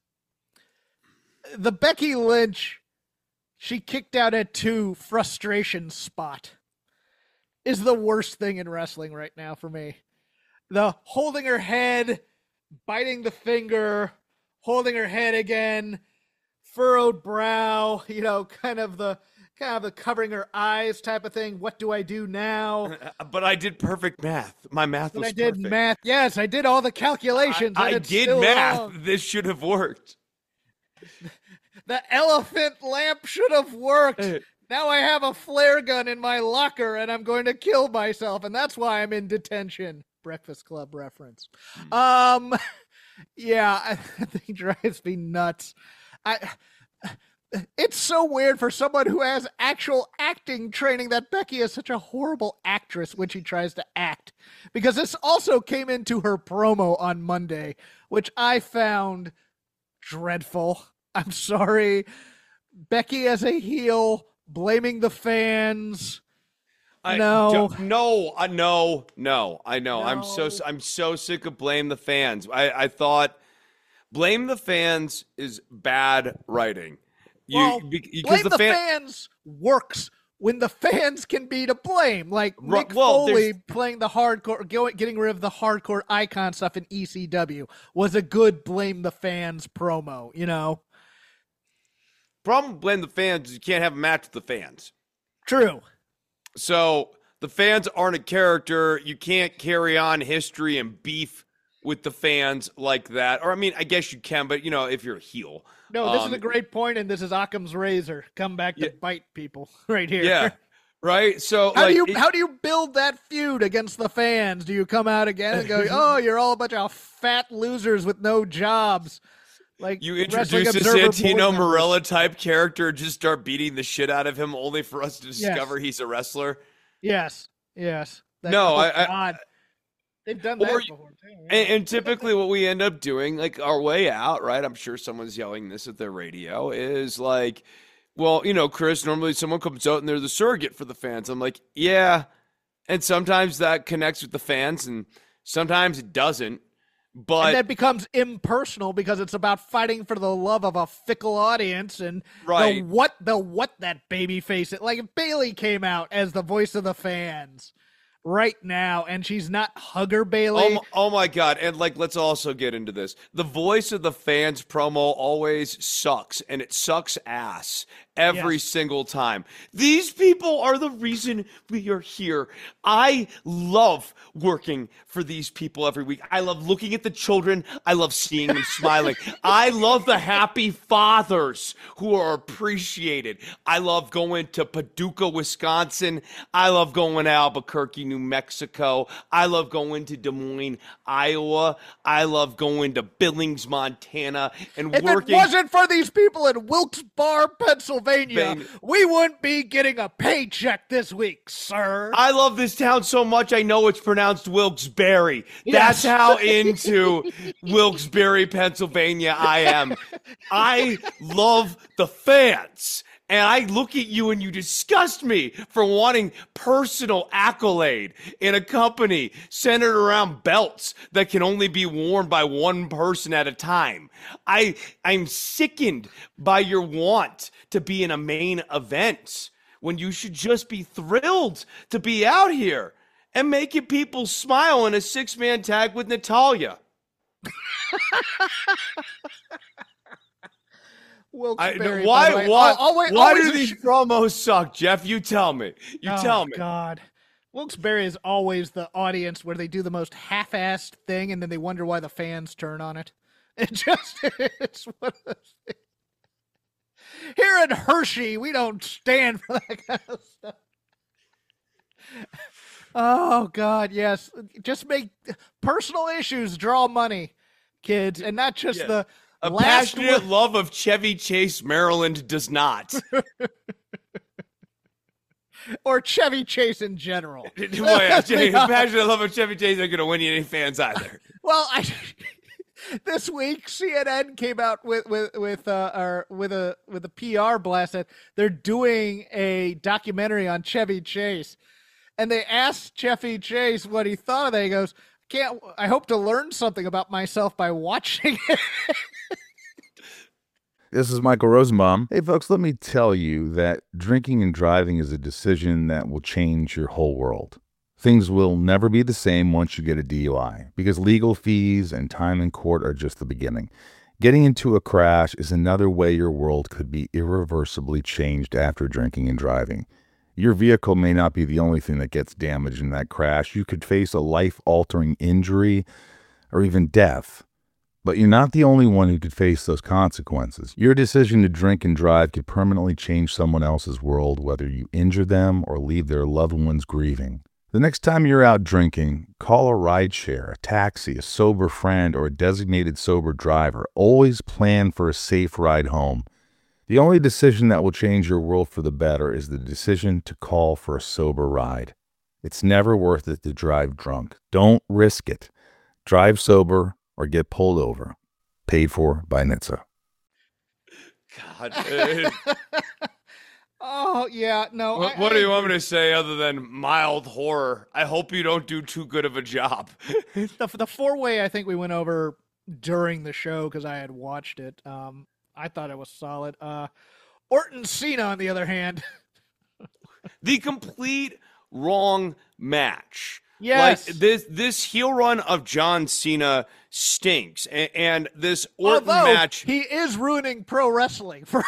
The Becky Lynch, she kicked out at two frustration spot is the worst thing in wrestling right now for me. The holding her head, biting the finger, holding her head again, furrowed brow, you know, kind of the kind of the covering her eyes type of thing. What do I do now? But I did perfect math. My math But was I did perfect. math. Yes, I did all the calculations. I, and I it's did still math. wrong. This should have worked. The elephant lamp should have worked. Now I have a flare gun in my locker and I'm going to kill myself, and that's why I'm in detention. Breakfast Club reference. Um, yeah, I think drives me nuts. I. It's so weird for someone who has actual acting training that Becky is such a horrible actress when she tries to act. Because this also came into her promo on Monday, which I found dreadful. I'm sorry. Becky as a heel, blaming the fans. I, no, d- no, uh, no, no. I know. No. I'm so I'm so sick of blame the fans. I, I thought blame the fans is bad writing. You, well, be, because blame the, the fan, fans works when the fans can be to blame. Like Ru- Mick well, Foley there's- playing the hardcore, going, getting rid of the hardcore icon stuff in E C W was a good blame the fans promo, you know? problem with blame the fans is you can't have a match with the fans. True. So the fans aren't a character. You can't carry on history and beef with the fans like that. Or, I mean, I guess you can, but, you know, if you're a heel. No, this Um, is a great point, and this is Occam's razor. Come back to Yeah. bite people right here. Yeah. Right? So, How like, do you it- how do you build that feud against the fans? Do you come out again and go, "Oh, you're all a bunch of fat losers with no jobs"? Like you Wrestling introduce a Observer Santino board members. Marella type character and just start beating the shit out of him only for us to Yes. discover he's a wrestler. Yes, yes. That- No, oh, I- I- God. They've done Or that you- before too. And, and typically, what we end up doing, like our way out, right? I'm sure someone's yelling this at their radio, is like, well, you know, Chris, normally someone comes out and they're the surrogate for the fans. I'm like, yeah. And sometimes that connects with the fans, and sometimes it doesn't. But and that becomes impersonal because it's about fighting for the love of a fickle audience and Right. the what the what that baby face it. Like if Bailey came out as the voice of the fans right now and she's not Hugger Bailey. Oh, my- oh my God. And like, let's also get into this. The voice of the fans promo always sucks, and it sucks ass every Yes. single time. These people are the reason we are here. I love working for these people every week. I love looking at the children. I love seeing them smiling. I love the happy fathers who are appreciated. I love going to Paducah, Wisconsin. I love going to Albuquerque, New Mexico. I love going to Des Moines, Iowa. I love going to Billings, Montana, and If working. it wasn't for these people in Wilkes-Barre, Pennsylvania, Bang. we wouldn't be getting a paycheck this week, sir. I love this town so much I know it's pronounced Wilkes-Barre. Yes. That's how into Wilkes-Barre, Pennsylvania I am. I love the fans. And I look at you and you disgust me for wanting personal accolade in a company centered around belts that can only be worn by one person at a time. I, I'm sickened by your want to be in a main event when you should just be thrilled to be out here and making people smile in a six-man tag with Natalia. I, Wilkes-Barre, why? by the way. Why? Al- always- why always do a these sh- promos suck, Jeff? You tell me. You Oh, tell me. God. Wilkes-Barre is always the audience where they do the most half-assed thing and then they wonder why the fans turn on it. It just, it's one of those things. Here in Hershey, we don't stand for that kind of stuff. Oh, God, yes. Just make personal issues draw money, kids, and not just Yes. the A last passionate wo- love of Chevy Chase, Maryland does not. or Chevy Chase in general. well, yeah, Let's be Chevy, a honest. passionate love of Chevy Chase ain't going to win you any fans either. Well, I this week C N N came out with with with uh or with a with a P R blast that they're doing a documentary on Chevy Chase, and they asked Jeffy Chase what he thought of that. He goes, "Can't. I hope to learn something about myself by watching it." This is Michael Rosenbaum. Hey, folks, let me tell you that drinking and driving is a decision that will change your whole world. Things will never be the same once you get a D U I, because legal fees and time in court are just the beginning. Getting into a crash is another way your world could be irreversibly changed after drinking and driving. Your vehicle may not be the only thing that gets damaged in that crash. You could face a life-altering injury or even death. But you're not the only one who could face those consequences. Your decision to drink and drive could permanently change someone else's world, whether you injure them or leave their loved ones grieving. The next time you're out drinking, call a rideshare, a taxi, a sober friend, or a designated sober driver. Always plan for a safe ride home. The only decision that will change your world for the better is the decision to call for a sober ride. It's never worth it to drive drunk. Don't risk it. Drive sober or get pulled over. Paid for by N H T S A. God, dude. Oh, yeah, no. What, I, what I do you want agree. me to say other than mild horror? I hope you don't do too good of a job. The, the four-way I think we went over during the show because I had watched it. Um, I thought it was solid. Uh, Orton Cena, on the other hand. The complete wrong match. Yes. Like this this heel run of John Cena stinks. And, and this Orton Although match he is ruining pro wrestling for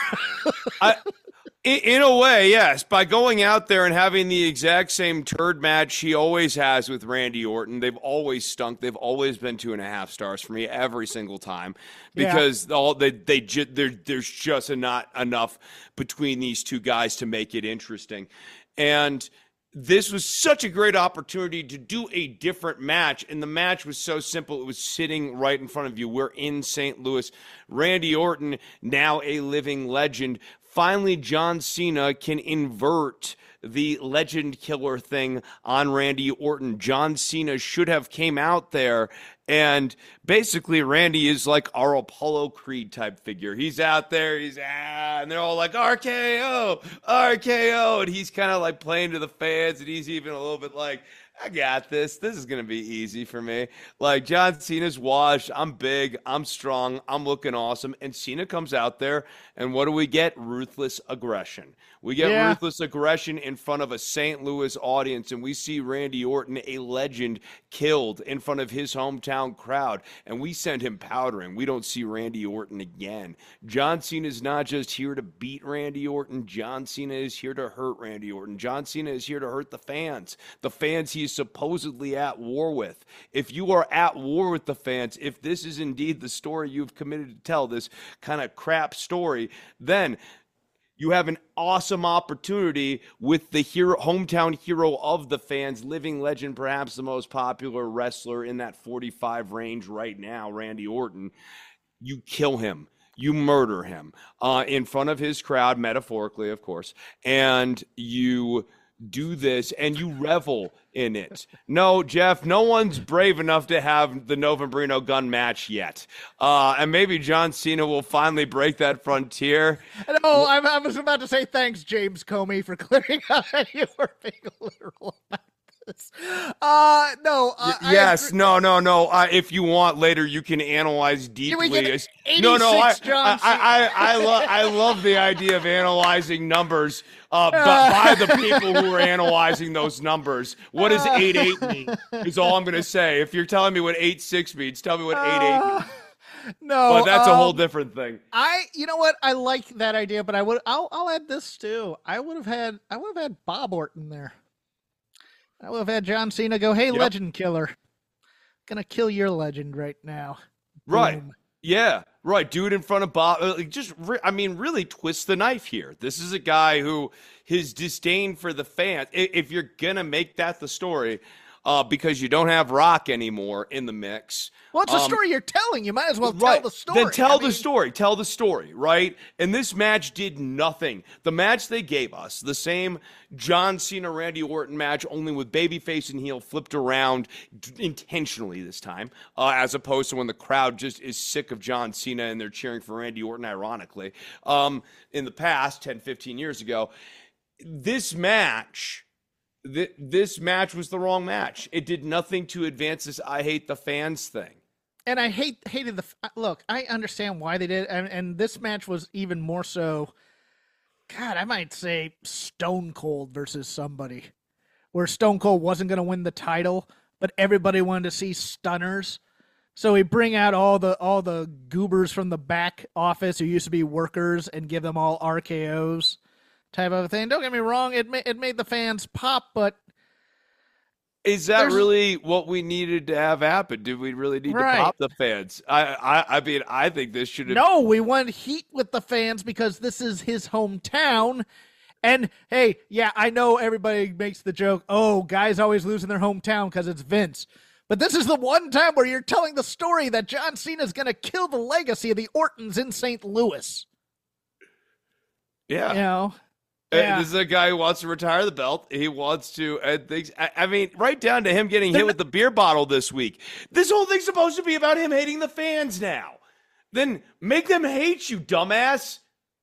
I, in, in a way, yes. By going out there and having the exact same turd match he always has with Randy Orton, they've always stunk. They've always been two and a half stars for me every single time because yeah. all they they ju- there's just not enough between these two guys to make it interesting. And this was such a great opportunity to do a different match, and the match was so simple. It was sitting right in front of you. We're in Saint Louis. Randy Orton, now a living legend. Finally, John Cena can invert the legend killer thing on Randy Orton. John Cena should have came out there, and basically Randy is like our Apollo Creed type figure. He's out there, he's ah, and they're all like R K O, R K O, and he's kind of like playing to the fans, and he's even a little bit like, I got this. This is going to be easy for me. Like, John Cena's washed. I'm big. I'm strong. I'm looking awesome. And Cena comes out there, and what do we get? Ruthless aggression. We get Yeah. ruthless aggression in front of a Saint Louis audience, and we see Randy Orton, a legend, killed in front of his hometown crowd, and we send him powdering. We don't see Randy Orton again. John Cena is not just here to beat Randy Orton. John Cena is here to hurt Randy Orton. John Cena is here to hurt the fans. The fans he is supposedly at war with. If you are at war with the fans, if this is indeed the story you've committed to tell, this kind of crap story, then you have an awesome opportunity with the hero, hometown hero of the fans, living legend, perhaps the most popular wrestler in that forty-five range right now, Randy Orton. You kill him. You murder him uh, in front of his crowd, metaphorically, of course, and you do this and you revel in it. No, Jeff, no one's brave enough to have the Novembrino gun match yet. Uh, and maybe John Cena will finally break that frontier. No, I'm, I was about to say thanks, James Comey, for clearing out that you were being literal about this. Uh, no. Uh, Y- yes, no, no, no. Uh, if you want later, you can analyze deeply. get as- eighty-six no, no, I, John I, I, I, I, lo- I love the idea of analyzing numbers uh, but by the people who are analyzing those numbers. What does eight eight mean is all I'm going to say. If you're telling me what eight six means, tell me what eight eight means. No, But that's a whole um, different thing. I, you know what? I like that idea, but I would, I'll, I'll add this too. I would have had, I would have had Bob Orton there. I would have had John Cena go, "Hey, Yep. legend killer, gonna kill your legend right now." Right. Boom. Yeah, right. Do it in front of Bob. uh, like, Just, re- I mean, really twist the knife here. This is a guy who his disdain for the fans. i- If you're gonna make that the story, uh, because you don't have Rock anymore in the mix. Well, it's a um, story you're telling. You might as well Right. tell the story. Then tell I the mean, story. Tell the story, right? And this match did nothing. The match they gave us, the same John Cena Randy Orton match, only with babyface and heel flipped around d- intentionally this time, uh, as opposed to when the crowd just is sick of John Cena and they're cheering for Randy Orton, ironically. Um, in the past, ten, fifteen years ago, this match th- this match was the wrong match. It did nothing to advance this I hate the fans thing. And I hate hated the look. I understand why they did, and, and this match was even more so. God, I might say Stone Cold versus somebody, where Stone Cold wasn't going to win the title, but everybody wanted to see stunners. So we bring out all the all the goobers from the back office who used to be workers and give them all R K Os, type of thing. Don't get me wrong; it ma- it made the fans pop, but. Is that There's, really what we needed to have happen? Did we really need right. to pop the fans? I, I, I mean, I think this should have. No, we want heat with the fans because this is his hometown. And hey, yeah, I know everybody makes the joke, oh, guys always lose in their hometown because it's Vince. But this is the one time where you're telling the story that John Cena is going to kill the legacy of the Ortons in Saint Louis. Yeah. You know? Uh, Yeah. This is a guy who wants to retire the belt. He wants to, and things. I, I mean, right down to him getting hit with the beer bottle this week. This whole thing's supposed to be about him hating the fans now. Then make them hate you, dumbass.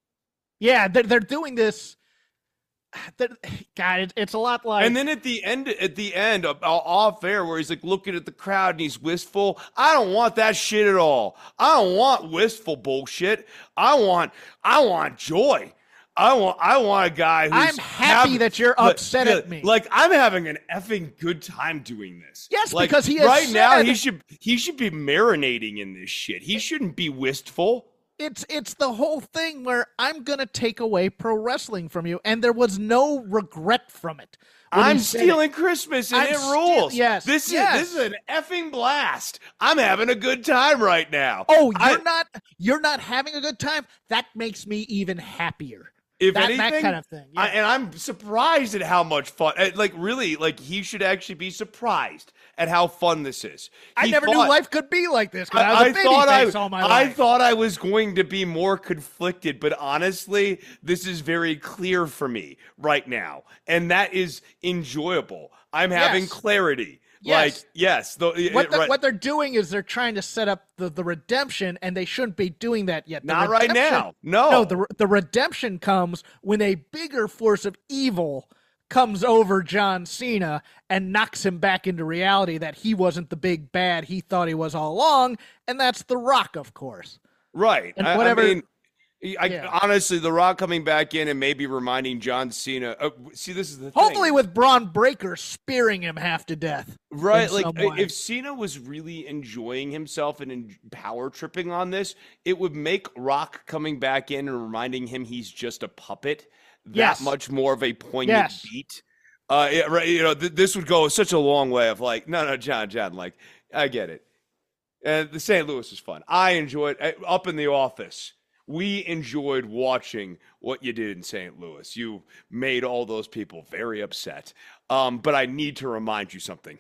Yeah, they're, they're doing this. They're, God, it, it's a lot like. And then at the end, at the end, uh, off air, where he's like looking at the crowd and he's wistful. I don't want that shit at all. I don't want wistful bullshit. I want, I want joy. I want I want a guy who's I'm happy having, that you're upset like, at me. Like I'm having an effing good time doing this. Yes, like, because he has right now said- he should he should be marinating in this shit. He shouldn't be wistful. It's it's the whole thing where I'm gonna take away pro wrestling from you, and there was no regret from it. When I'm he said stealing it. Christmas and I'm it steal- rules. yes, This yes. is this is an effing blast. I'm having a good time right now. Oh, you're I- not you're not having a good time? That makes me even happier. If that, anything, that kind of thing. Yeah. I, and I'm surprised at how much fun. uh, Like really, like he should actually be surprised at how fun this is. I He never thought- knew life could be like this. 'Cause I, was a baby thought I, face all my I life. thought I was going to be more conflicted, but honestly, this is very clear for me right now, and that is enjoyable. I'm having Yes. clarity. Yes. Like yes, the, what, it- the, right- what they're doing is they're trying to set up the, the redemption, and they shouldn't be doing that yet. The not right redemption- now. No, No, the the redemption comes when a bigger force of evil comes over John Cena and knocks him back into reality that he wasn't the big bad he thought he was all along, and that's The Rock, of course. right. And I- whatever- I mean, I, Yeah. honestly, The Rock coming back in and maybe reminding John Cena. Uh, see, this is the thing. Hopefully with Braun Breaker spearing him half to death. Right, in like some i- way. if Cena was really enjoying himself and en- power tripping on this, it would make Rock coming back in and reminding him he's just a puppet that Yes. much more of a poignant Yes. beat. Uh, yeah, right, you know, th- this would go such a long way of like, no, no, John, John, like, I get it. And the Saint Louis is fun. I enjoyed uh, up in the office. We enjoyed watching what you did in Saint Louis. You made all those people very upset. Um, but I need to remind you something.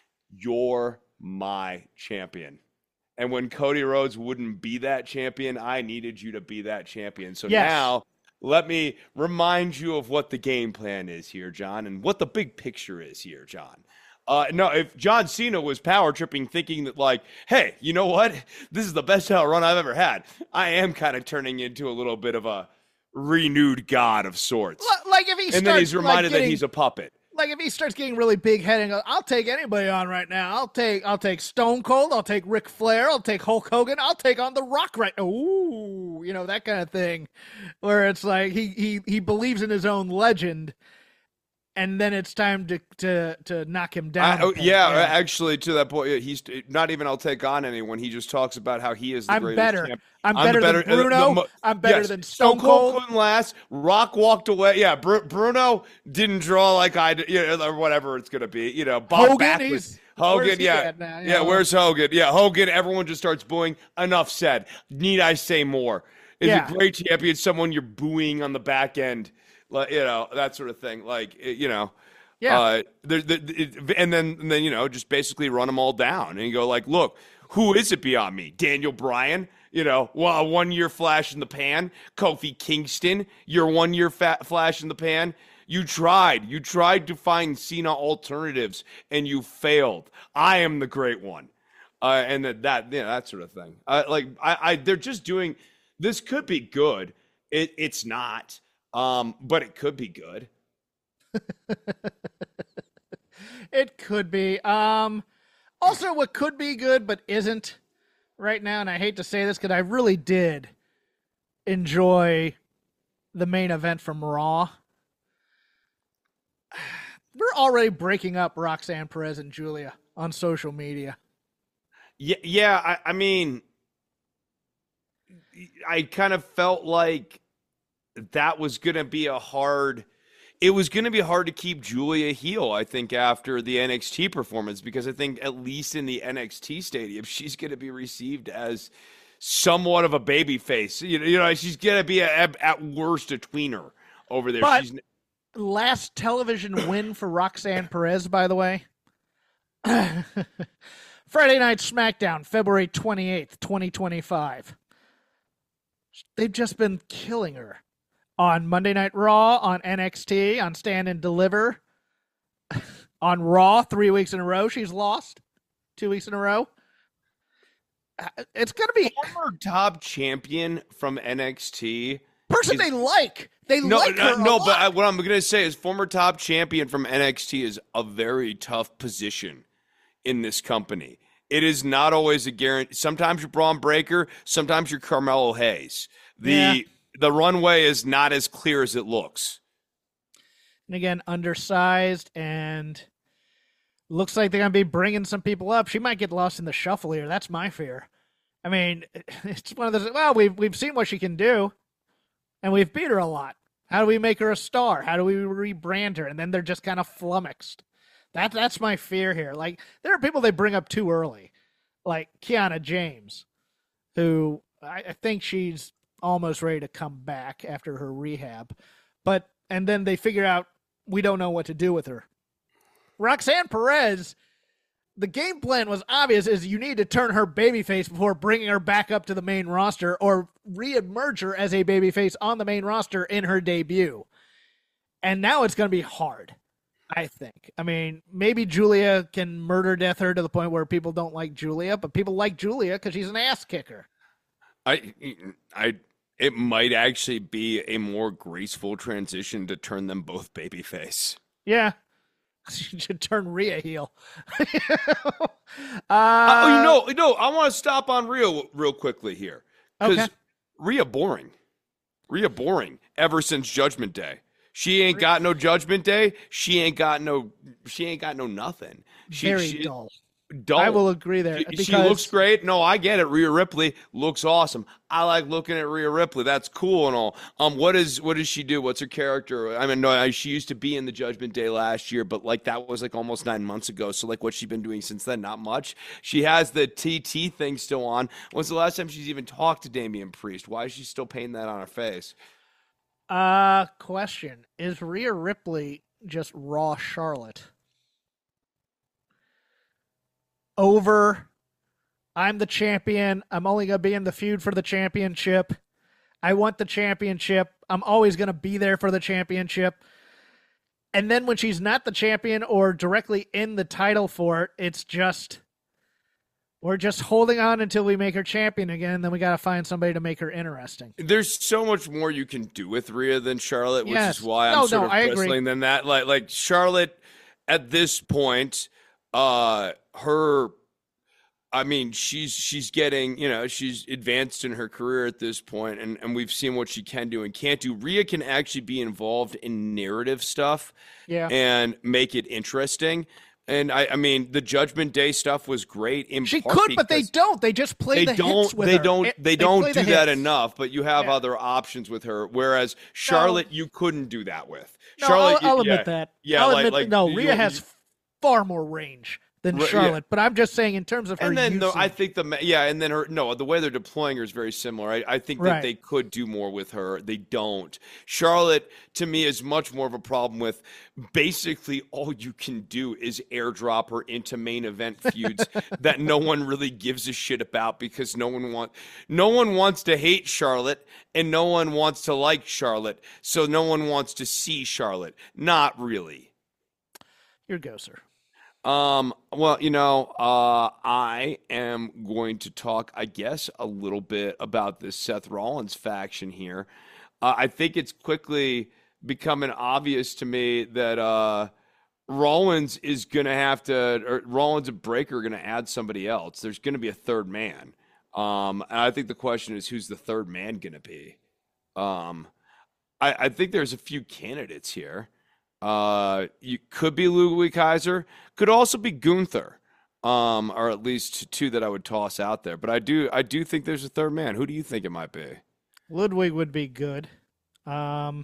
You're my champion. And when Cody Rhodes wouldn't be that champion, I needed you to be that champion. So Yes. now let me remind you of what the game plan is here, John, and what the big picture is here, John. Uh, no, if John Cena was power tripping, thinking that like, hey, you know what? This is the best title run I've ever had. I am kind of turning into a little bit of a renewed god of sorts. L- Like if he And starts, then he's reminded like, getting, that he's a puppet. like if he starts getting really big headed and goes, I'll take anybody on right now. I'll take I'll take Stone Cold, I'll take Ric Flair, I'll take Hulk Hogan, I'll take on The Rock right now. Ooh, you know, that kind of thing. Where it's like he he he believes in his own legend, and then it's time to to to knock him down. I- oh, a bit. yeah, actually, to that point, he's not even I'll take on anyone. He just talks about how he is the I'm greatest better. champ. I'm the better than uh, the Bruno. mo- I'm better yes, than Stone Cold. couldn't last. Rock walked away. Yeah, Br- Bruno didn't draw like I did, you know, or whatever it's going to be. You know, Bob Hogan, Backlund- he's- Hogan, where's he yeah. at now, you yeah, know? where's Hogan? Yeah, Hogan, everyone just starts booing. Enough said. Need I say more? Is Yeah. a great champion someone you're booing on the back end? Like, you know, that sort of thing. Like, you know. Yeah. Uh, there, there, it, and then, and then, you know, just basically run them all down and you go like, look, who is it beyond me? Daniel Bryan, you know, well, one year flash in the pan. Kofi Kingston, your one year fat flash in the pan. You tried, you tried to find Cena alternatives and you failed. I am the great one. Uh, and that, that, you know, that sort of thing. Uh, like I, I, they're just doing, this could be good. It, it's not, um, but it could be good. It could be. Um, also, what could be good but isn't right now, and I hate to say this because I really did enjoy the main event from Raw. We're already breaking up Roxanne Perez and Julia on social media. Yeah, yeah. I, I mean, I kind of felt like that was going to be a hard. It was going to be hard to keep Julia heel, I think, after the N X T performance, because I think at least in the N X T stadium, she's going to be received as somewhat of a baby face. You know, you know she's going to be a, at worst a tweener over there. But she's last television win for Roxanne Perez, by the way. Friday Night SmackDown, February twenty-eighth, twenty twenty-five. They've just been killing her. On Monday Night Raw, on N X T, on Stand and Deliver. On Raw, three weeks in a row, she's lost. Two weeks in a row. It's going to be... Former top champion from N X T. Person is, they like. They no, like her No, no a but lot. I, what I'm going to say is former top champion from N X T is a very tough position in this company. It is not always a guarantee. Sometimes you're Braun Breaker. Sometimes you're Carmelo Hayes. The... Yeah. The runway is not as clear as it looks. And again, undersized, and looks like they're going to be bringing some people up. She might get lost in the shuffle here. That's my fear. I mean, it's one of those, well, we've, we've seen what she can do, and we've beat her a lot. How do we make her a star? How do we rebrand her? And then they're just kind of flummoxed. That, that's my fear here. Like, there are people they bring up too early, like Kiana James, who I, I think she's almost ready to come back after her rehab. But, and then they figure out we don't know what to do with her. Roxanne Perez, the game plan was obvious, is you need to turn her babyface before bringing her back up to the main roster or re-emerge her as a babyface on the main roster in her debut. And now it's going to be hard, I think. I mean, maybe Julia can murder death her to the point where people don't like Julia, but people like Julia because she's an ass kicker. I, I, it might actually be a more graceful transition to turn them both babyface. Yeah. You should turn Rhea heel. uh, uh, no, no, I want to stop on Rhea real quickly here. Because okay. Rhea boring. Rhea boring ever since Judgment Day. She ain't got no Judgment Day. She ain't got no, she ain't got no nothing. She, Very she, dull. Dull. I will agree there. She, because... she looks great. No, I get it. Rhea Ripley looks awesome. I like looking at Rhea Ripley. That's cool and all. Um, what is what does she do? What's her character? I mean, no, she used to be in the Judgment Day last year, but like that was like almost nine months ago. So like, what's she been doing since then? Not much. She has the T T thing still on. When's the last time she's even talked to Damian Priest? Why is she still painting that on her face? Uh, question: is Rhea Ripley just raw Charlotte? Over, I'm the champion. I'm only going to be in the feud for the championship. I want the championship. I'm always going to be there for the championship. And then when she's not the champion or directly in the title for it, it's just, we're just holding on until we make her champion again. Then we got to find somebody to make her interesting. There's so much more you can do with Rhea than Charlotte, which yes. is why I'm no, sort no, of I bristling agree. than that. Like, like Charlotte at this point, uh, her, I mean, she's she's getting, you know, she's advanced in her career at this point, and, and we've seen what she can do and can't do. Rhea can actually be involved in narrative stuff Yeah. and make it interesting. And I, I mean, the Judgment Day stuff was great. In She part could, but they because don't. They just play they the don't. hits with they her. don't. It- they they don't play do the that hits. enough. But you have Yeah. other options with her. Whereas Charlotte, you couldn't do that with. No, Charlotte, I'll, I'll yeah, admit that. Yeah, I'll like, admit like that. No, you- Rhea has far more range than Right, yeah. Charlotte, but I'm just saying in terms of her And then, no, I usage- think the ma- yeah, and then her no, the way they're deploying her is very similar. I, I think that Right. they could do more with her. They don't. Charlotte, to me, is much more of a problem with basically all you can do is airdrop her into main event feuds that no one really gives a shit about because no one want no one wants to hate Charlotte and no one wants to like Charlotte, so no one wants to see Charlotte. Not really. Your go, sir. Um, well, you know, uh, I am going to talk, I guess, a little bit about this Seth Rollins faction here. Uh, I think it's quickly becoming obvious to me that uh, Rollins is going to have to, or Rollins and Breaker are going to add somebody else. There's going to be a third man. Um, and I think the question is, who's the third man going to be? Um, I, I think there's a few candidates here. Uh, you could be Ludwig Kaiser, could also be Gunther, um, or at least two that I would toss out there. But I do, I do think there's a third man. Who do you think it might be? Ludwig would be good. Um,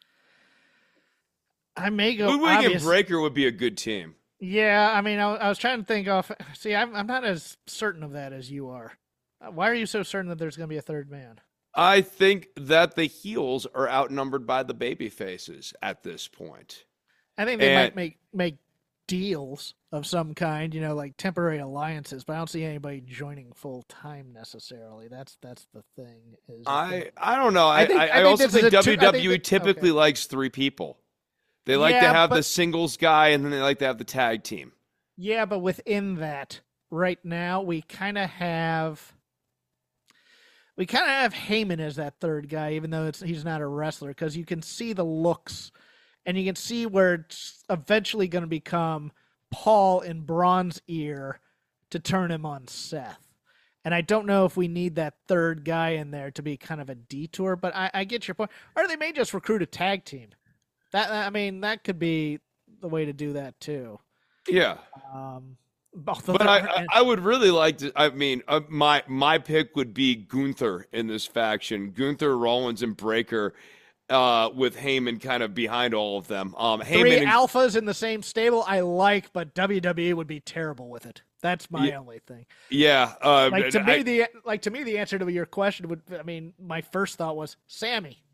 I may go. Ludwig obvious. and Breaker would be a good team. Yeah, I mean, I, I was trying to think of. See, I'm, I'm not as certain of that as you are. Why are you so certain that there's going to be a third man? I think that the heels are outnumbered by the baby faces at this point. I think they and, might make make deals of some kind, you know, like temporary alliances, but I don't see anybody joining full time necessarily. That's that's the thing. Is I I don't know. I I, think, I, I think also think W W E two, I think that, typically okay. likes three people. They like yeah, to have but, the singles guy, and then they like to have the tag team. Yeah, but within that, right now we kind of have. We kind of have Heyman as that third guy, even though it's he's not a wrestler, because you can see the looks, and you can see where it's eventually going to become Paul in Braun's ear to turn him on Seth. And I don't know if we need that third guy in there to be kind of a detour, but I, I get your point. Or they may just recruit a tag team. That I mean, that could be the way to do that too. Yeah. Um, But I, I would really like to. I mean, uh, my my pick would be Gunther in this faction. Gunther, Rollins, and Breaker, uh, with Heyman kind of behind all of them. Um, Heyman Three and, alphas in the same stable, I like, but W W E would be terrible with it. That's my yeah, only thing. Yeah, uh, like to I, me, the like to me, the answer to your question would. I mean, my first thought was Sammy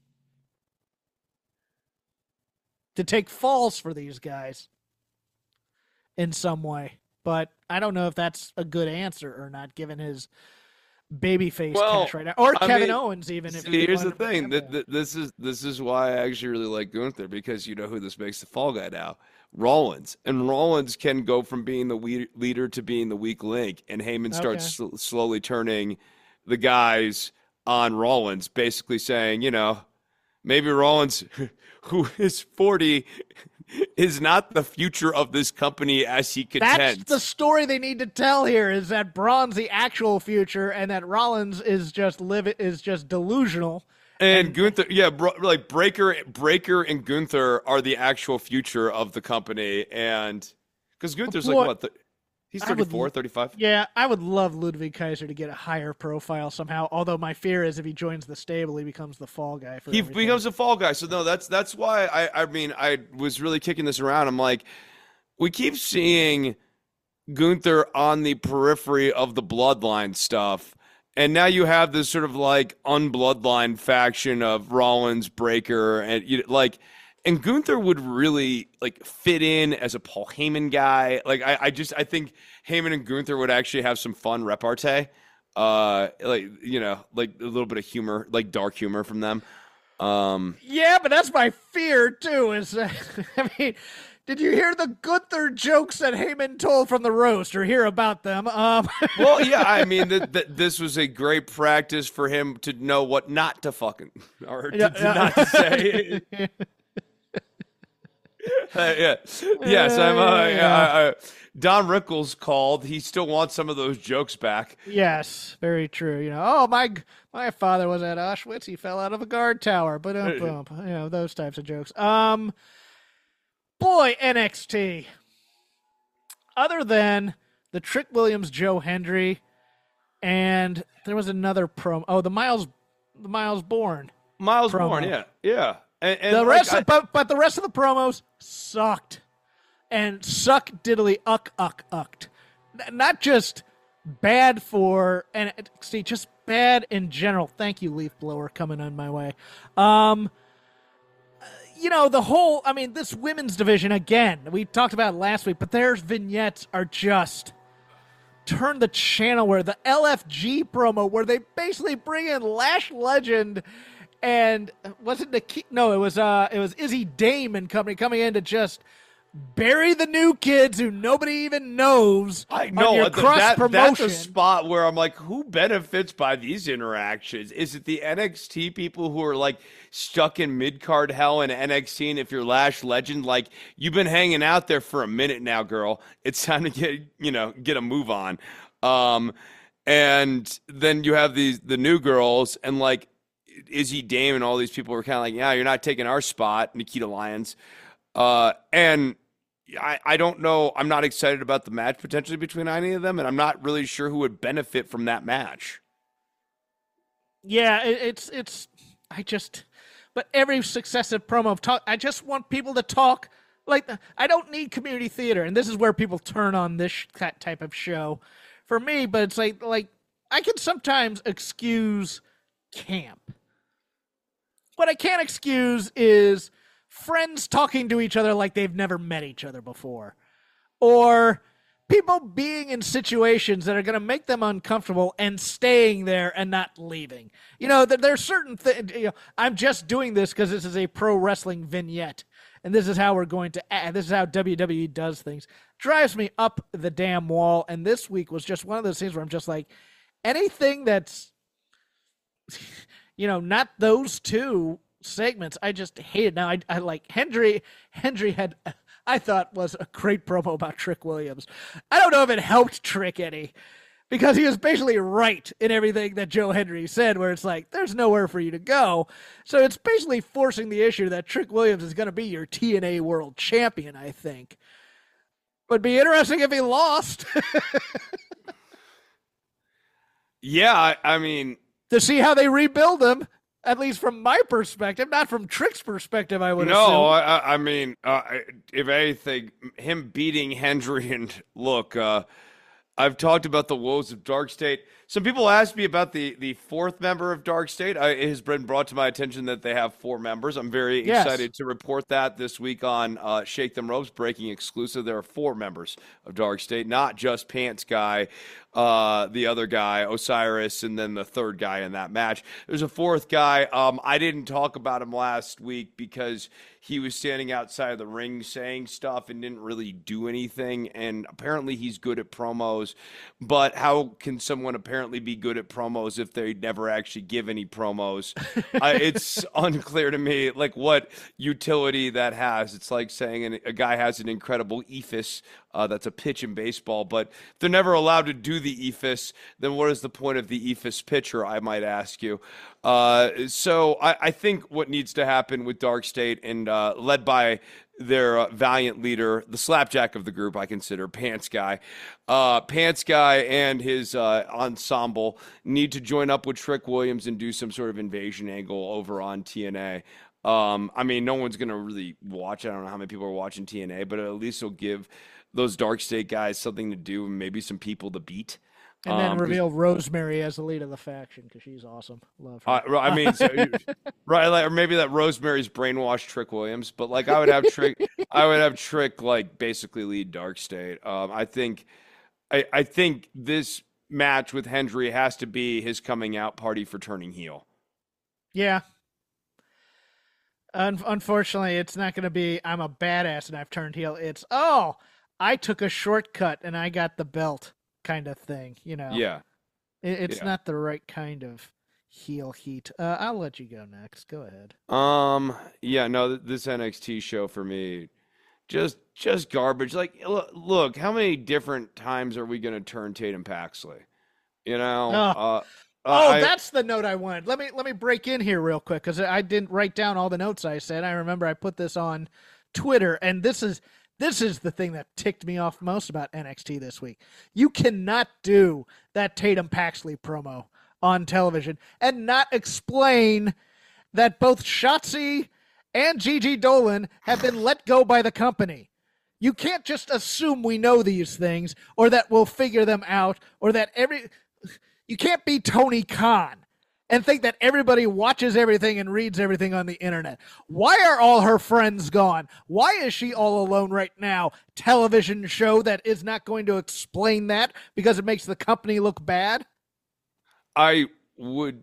to take falls for these guys in some way. But I don't know if that's a good answer or not, given his babyface well, cash right now, or I Kevin mean, Owens. Even if see, here's the to thing, that, that this is this is why I actually really like Gunther, because you know who this makes the fall guy now, Rollins, and Rollins can go from being the we- leader to being the weak link, and Heyman starts okay. sl- slowly turning the guys on Rollins, basically saying, you know, maybe Rollins, who is forty. Is not the future of this company as he contends. That's the story they need to tell here, is that Braun's the actual future and that Rollins is just live is just delusional. And, and Gunther, yeah, bro, like Breaker, Breaker and Gunther are the actual future of the company. And because Gunther's boy, like, what, th- he's thirty-four, would, thirty-five? Yeah, I would love Ludwig Kaiser to get a higher profile somehow. Although my fear is if he joins the stable, he becomes the fall guy. For he everything. becomes a fall guy. So no, that's that's why I I mean I was really kicking this around. I'm like, we keep seeing Gunther on the periphery of the bloodline stuff, and now you have this sort of like unbloodline faction of Rollins, Breaker, and you like. And Gunther would really like fit in as a Paul Heyman guy. Like I, I just I think Heyman and Gunther would actually have some fun repartee. Uh, like you know, like a little bit of humor, like dark humor from them. Um, yeah, but that's my fear too. Is uh, I mean, did you hear the Gunther jokes that Heyman told from the roast, or hear about them? Um, well, yeah, I mean, th- th- this was a great practice for him to know what not to fucking or to, yeah, to yeah. not to say. Uh, yeah. Yes, I'm. Uh, yeah. uh, Don Rickles called. He still wants some of those jokes back. Yes, very true. You know, oh my, my father was at Auschwitz. He fell out of a guard tower. But um, bump. You know, those types of jokes. Um, boy, N X T. Other than the Trick Williams, Joe Hendry, and there was another promo. Oh, the Miles, the Miles Bourne. Miles promo. Bourne. Yeah, yeah. And, and the like, rest, I, of, but but the rest of the promos sucked, and suck diddly uck uck ucked. Not just bad for N X T, just bad in general. Thank you, Leaf Blower, coming on my way. Um, you know the whole. I mean, this women's division again. We talked about it last week, but their vignettes are just turn the channel. Where the L F G promo, where they basically bring in Lash Legend. And was it Nikita? No, it was uh, it was Izzy Dame and company coming in to just bury the new kids who nobody even knows. I know on your that, cross that, promotion. that's a spot where I'm like, who benefits by these interactions? Is it the N X T people who are like stuck in mid card hell in N X T? And if you're Lash Legend, like you've been hanging out there for a minute now, girl, it's time to get you know get a move on. Um, and then you have these the new girls and like Izzy Dame and all these people were kind of like, yeah, you're not taking our spot, Nikita Lyons. Uh, and I, I don't know. I'm not excited about the match potentially between any of them, and I'm not really sure who would benefit from that match. Yeah, it, it's it's. I just, but every successive promo of talk, I just want people to talk. Like I don't need community theater, and this is where people turn on this that type of show for me. But it's like like I can sometimes excuse camp. What I can't excuse is friends talking to each other like they've never met each other before. Or people being in situations that are going to make them uncomfortable and staying there and not leaving. You know, there's certain things, you know, I'm just doing this because this is a pro wrestling vignette. And this is how we're going to add, this is how W W E does things. Drives me up the damn wall. And this week was just one of those things where I'm just like, anything that's, you know, not those two segments, I just hated. Now I, I like Hendry. Hendry had, I thought, was a great promo about Trick Williams. I don't know if it helped Trick any, because he was basically right in everything that Joe Hendry said, where it's like there's nowhere for you to go. So it's basically forcing the issue that Trick Williams is going to be your T N A World Champion. I think would be interesting if he lost. Yeah, I, I mean, to see how they rebuild him. At least from my perspective, not from Trick's perspective, I would no, assume. No, I, I mean, uh, if anything, him beating Hendry and look, uh, I've talked about the woes of Dark State. Some people asked me about the, the fourth member of Dark State. I, it has been brought to my attention that they have four members. I'm very yes. excited to report that this week on uh, Shake Them Ropes, breaking exclusive. There are four members of Dark State, not just Pants Guy, uh, the other guy, Osiris, and then the third guy in that match. There's a fourth guy. Um, I didn't talk about him last week because he was standing outside of the ring saying stuff and didn't really do anything. And apparently he's good at promos. But how can someone apparently be good at promos if they never actually give any promos? uh, it's unclear to me, like, what utility that has. It's like saying an, a guy has an incredible E F I S. Uh, that's a pitch in baseball, but if they're never allowed to do the E F I S, then what is the point of the E F I S pitcher, I might ask you? Uh, so I, I think what needs to happen with Dark State, and uh, led by their uh, valiant leader, the slapjack of the group, I consider, Pants Guy. Uh, Pants Guy and his uh, ensemble need to join up with Trick Williams and do some sort of invasion angle over on T N A. Um, I mean, no one's going to really watch. I don't know how many people are watching T N A, but at least it'll give those Dark State guys something to do and maybe some people to beat. And then um, reveal Rosemary as the lead of the faction because she's awesome. Love her. Uh, I mean, so, right? Like, or maybe that Rosemary's brainwashed Trick Williams, but like I would have Trick, I would have Trick like basically lead Dark State. Um, I think, I, I think this match with Hendry has to be his coming out party for turning heel. Yeah. Un- unfortunately, it's not going to be I'm a badass and I've turned heel. It's oh. I took a shortcut and I got the belt kind of thing, you know. Yeah. It, it's yeah. not the right kind of heel heat. Uh, I'll let you go next. Go ahead. Um. Yeah. No. This N X T show for me, just just garbage. Like, look, look how many different times are we going to turn Tatum Paxley? You know. Oh. Uh, oh, I, that's the note I wanted. Let me let me break in here real quick because I didn't write down all the notes I said. I remember I put this on Twitter, and this is. This is the thing that ticked me off most about N X T this week. You cannot do that Tatum Paxley promo on television and not explain that both Shotzi and Gigi Dolan have been let go by the company. You can't just assume we know these things or that we'll figure them out or that every... You can't be Tony Khan and think that everybody watches everything and reads everything on the internet. Why are all her friends gone? Why is she all alone right now? Television show that is not going to explain that because it makes the company look bad? I would,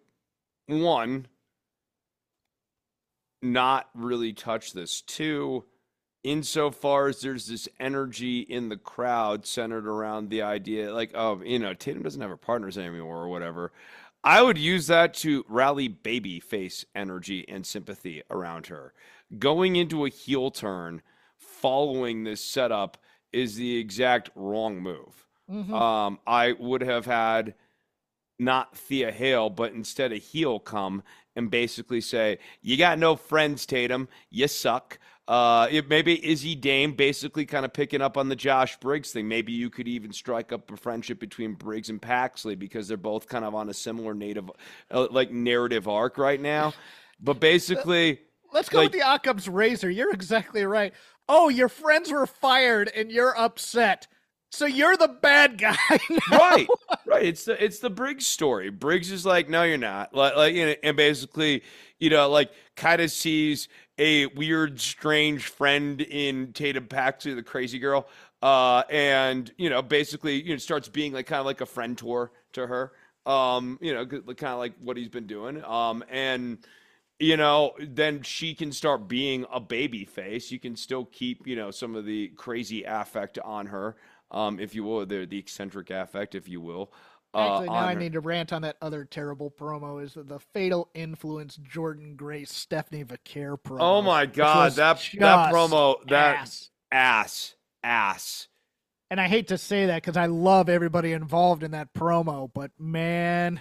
one, not really touch this. Two, insofar as there's this energy in the crowd centered around the idea, like, oh, you know, Tatum doesn't have her partners anymore or whatever. I would use that to rally baby face energy and sympathy around her. Going into a heel turn following this setup is the exact wrong move. Mm-hmm. Um, I would have had not Thea Hale, but instead a heel come and basically say, you got no friends, Tatum. You suck. Uh, it, maybe Izzy Dame basically kind of picking up on the Josh Briggs thing. Maybe you could even strike up a friendship between Briggs and Paxley because they're both kind of on a similar native, uh, like narrative arc right now. But basically, let's go like, with the Occam's razor. You're exactly right. Oh, your friends were fired and you're upset. So you're the bad guy now. Right, right. It's the it's the Briggs story. Briggs is like, no, you're not. Like, like you know, and basically, you know, like kind of sees a weird, strange friend in Tatum Paxley, the crazy girl, uh, and you know, basically, you know, starts being like kind of like a friend tour to her. Um, you know, kind of like what he's been doing. Um, and you know, then she can start being a baby face. You can still keep, you know, some of the crazy affect on her. Um, if you will, the the eccentric affect, if you will. Uh, Actually, now I her. need to rant on that other terrible promo. Is the Fatal Influence Jordan Grace Stephanie Vaquer promo? Oh my God, that that promo, that ass, ass, ass. And I hate to say that because I love everybody involved in that promo, but man,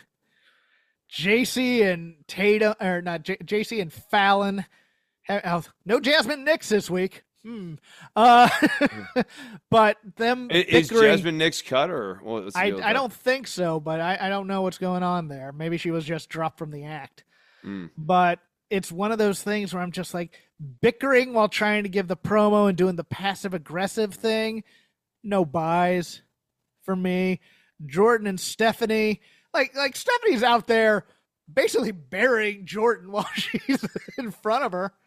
J C and Tatum, or not J- JC and Fallon, have, no Jasmine Nix this week. Hmm. Uh, but them is bickering, Jasmine Nix cut or well, I I don't think so, but I, I don't know what's going on there. Maybe she was just dropped from the act. Mm. But it's one of those things where I'm just like bickering while trying to give the promo and doing the passive aggressive thing. No buys for me. Jordan and Stephanie, like like Stephanie's out there basically burying Jordan while she's in front of her.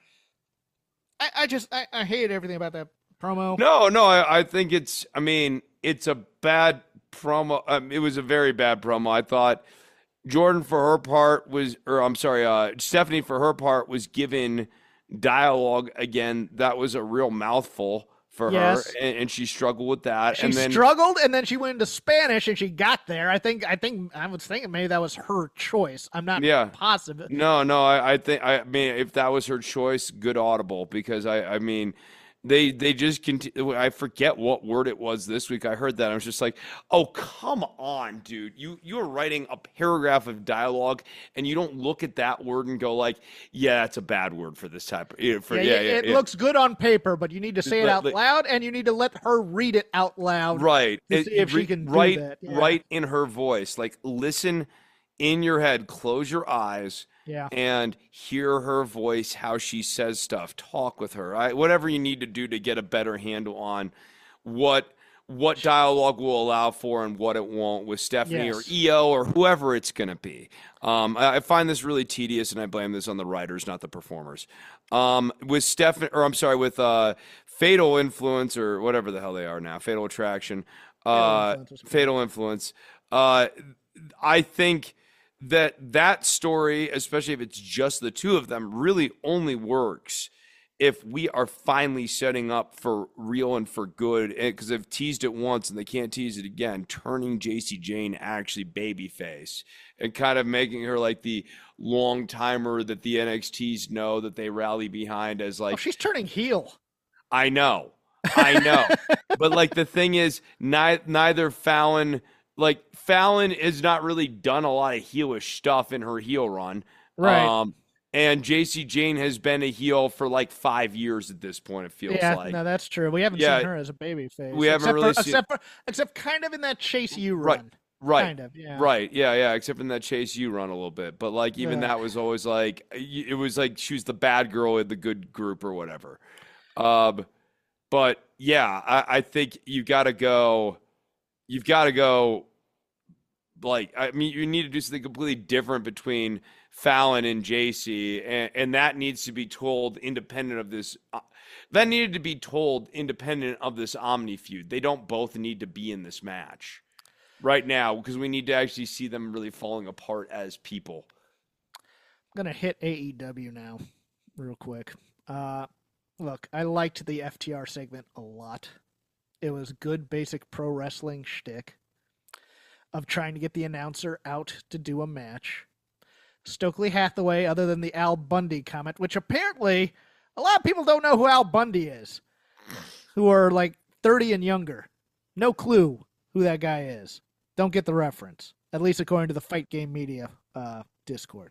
I, I just I, I hate everything about that promo. No, no, I, I think it's I mean, it's a bad promo. Um, it was a very bad promo. I thought Jordan for her part was or I'm sorry, uh, Stephanie for her part was given dialogue again. That was a real mouthful for yes. her, and, and she struggled with that. She and then, struggled, and then she went into Spanish, and she got there. I think, I think, I was thinking maybe that was her choice. I'm not yeah. positive. No, no, I, I think, I mean, if that was her choice, good audible, because I, I mean, they, they just continue. I forget what word it was this week. I heard that. I was just like, oh, come on, dude. You, you are writing a paragraph of dialogue, and you don't look at that word and go like, yeah, that's a bad word for this type of, for, yeah, yeah, yeah, yeah it yeah. looks good on paper, but you need to say it out Let, loud, and you need to let her read it out loud. Right. To it, see if re, she can do right, that. Yeah. Right in her voice. Like, listen in your head, close your eyes. Yeah. And hear her voice, how she says stuff, talk with her, right? Whatever you need to do to get a better handle on what what dialogue will allow for and what it won't with Stephanie yes. or E O or whoever it's going to be. Um, I, I find this really tedious, and I blame this on the writers, not the performers. Um, with Stephanie, or I'm sorry, with uh, Fatal Influence or whatever the hell they are now, Fatal Attraction, uh, Fatal Influence. Fatal Influence uh, I think that that story, especially if it's just the two of them, really only works if we are finally setting up for real and for good. Because they've teased it once and they can't tease it again, turning J C Jane actually babyface and kind of making her like the long timer that the N X Ts know that they rally behind as like. Oh, she's turning heel. I know. I know. But like the thing is, ni- neither Fallon. Like, Fallon has not really done a lot of heelish stuff in her heel run. Right. Um, and J C Jane has been a heel for like five years at this point, it feels yeah, like. No, that's true. We haven't yeah, seen her as a baby face. We haven't except really for, seen except, for, except kind of in that Chase U run. Right. Right. Kind of, yeah. Right. Yeah, yeah. Except in that Chase U run a little bit. But like even yeah. that was always like, it was like she was the bad girl in the good group or whatever. Um, but yeah, I, I think you got to go, you've got to go. Like, I mean, you need to do something completely different between Fallon and J C, and, and that needs to be told independent of this. Uh, that needed to be told independent of this Omni feud. They don't both need to be in this match right now because we need to actually see them really falling apart as people. I'm going to hit A E W now real quick. Uh, Look, I liked the F T R segment a lot. It was good basic pro wrestling shtick of trying to get the announcer out to do a match. Stokely Hathaway, other than the Al Bundy comment, which apparently a lot of people don't know who Al Bundy is, who are like thirty and younger. No clue who that guy is. Don't get the reference, at least according to the Fight Game Media uh, Discord.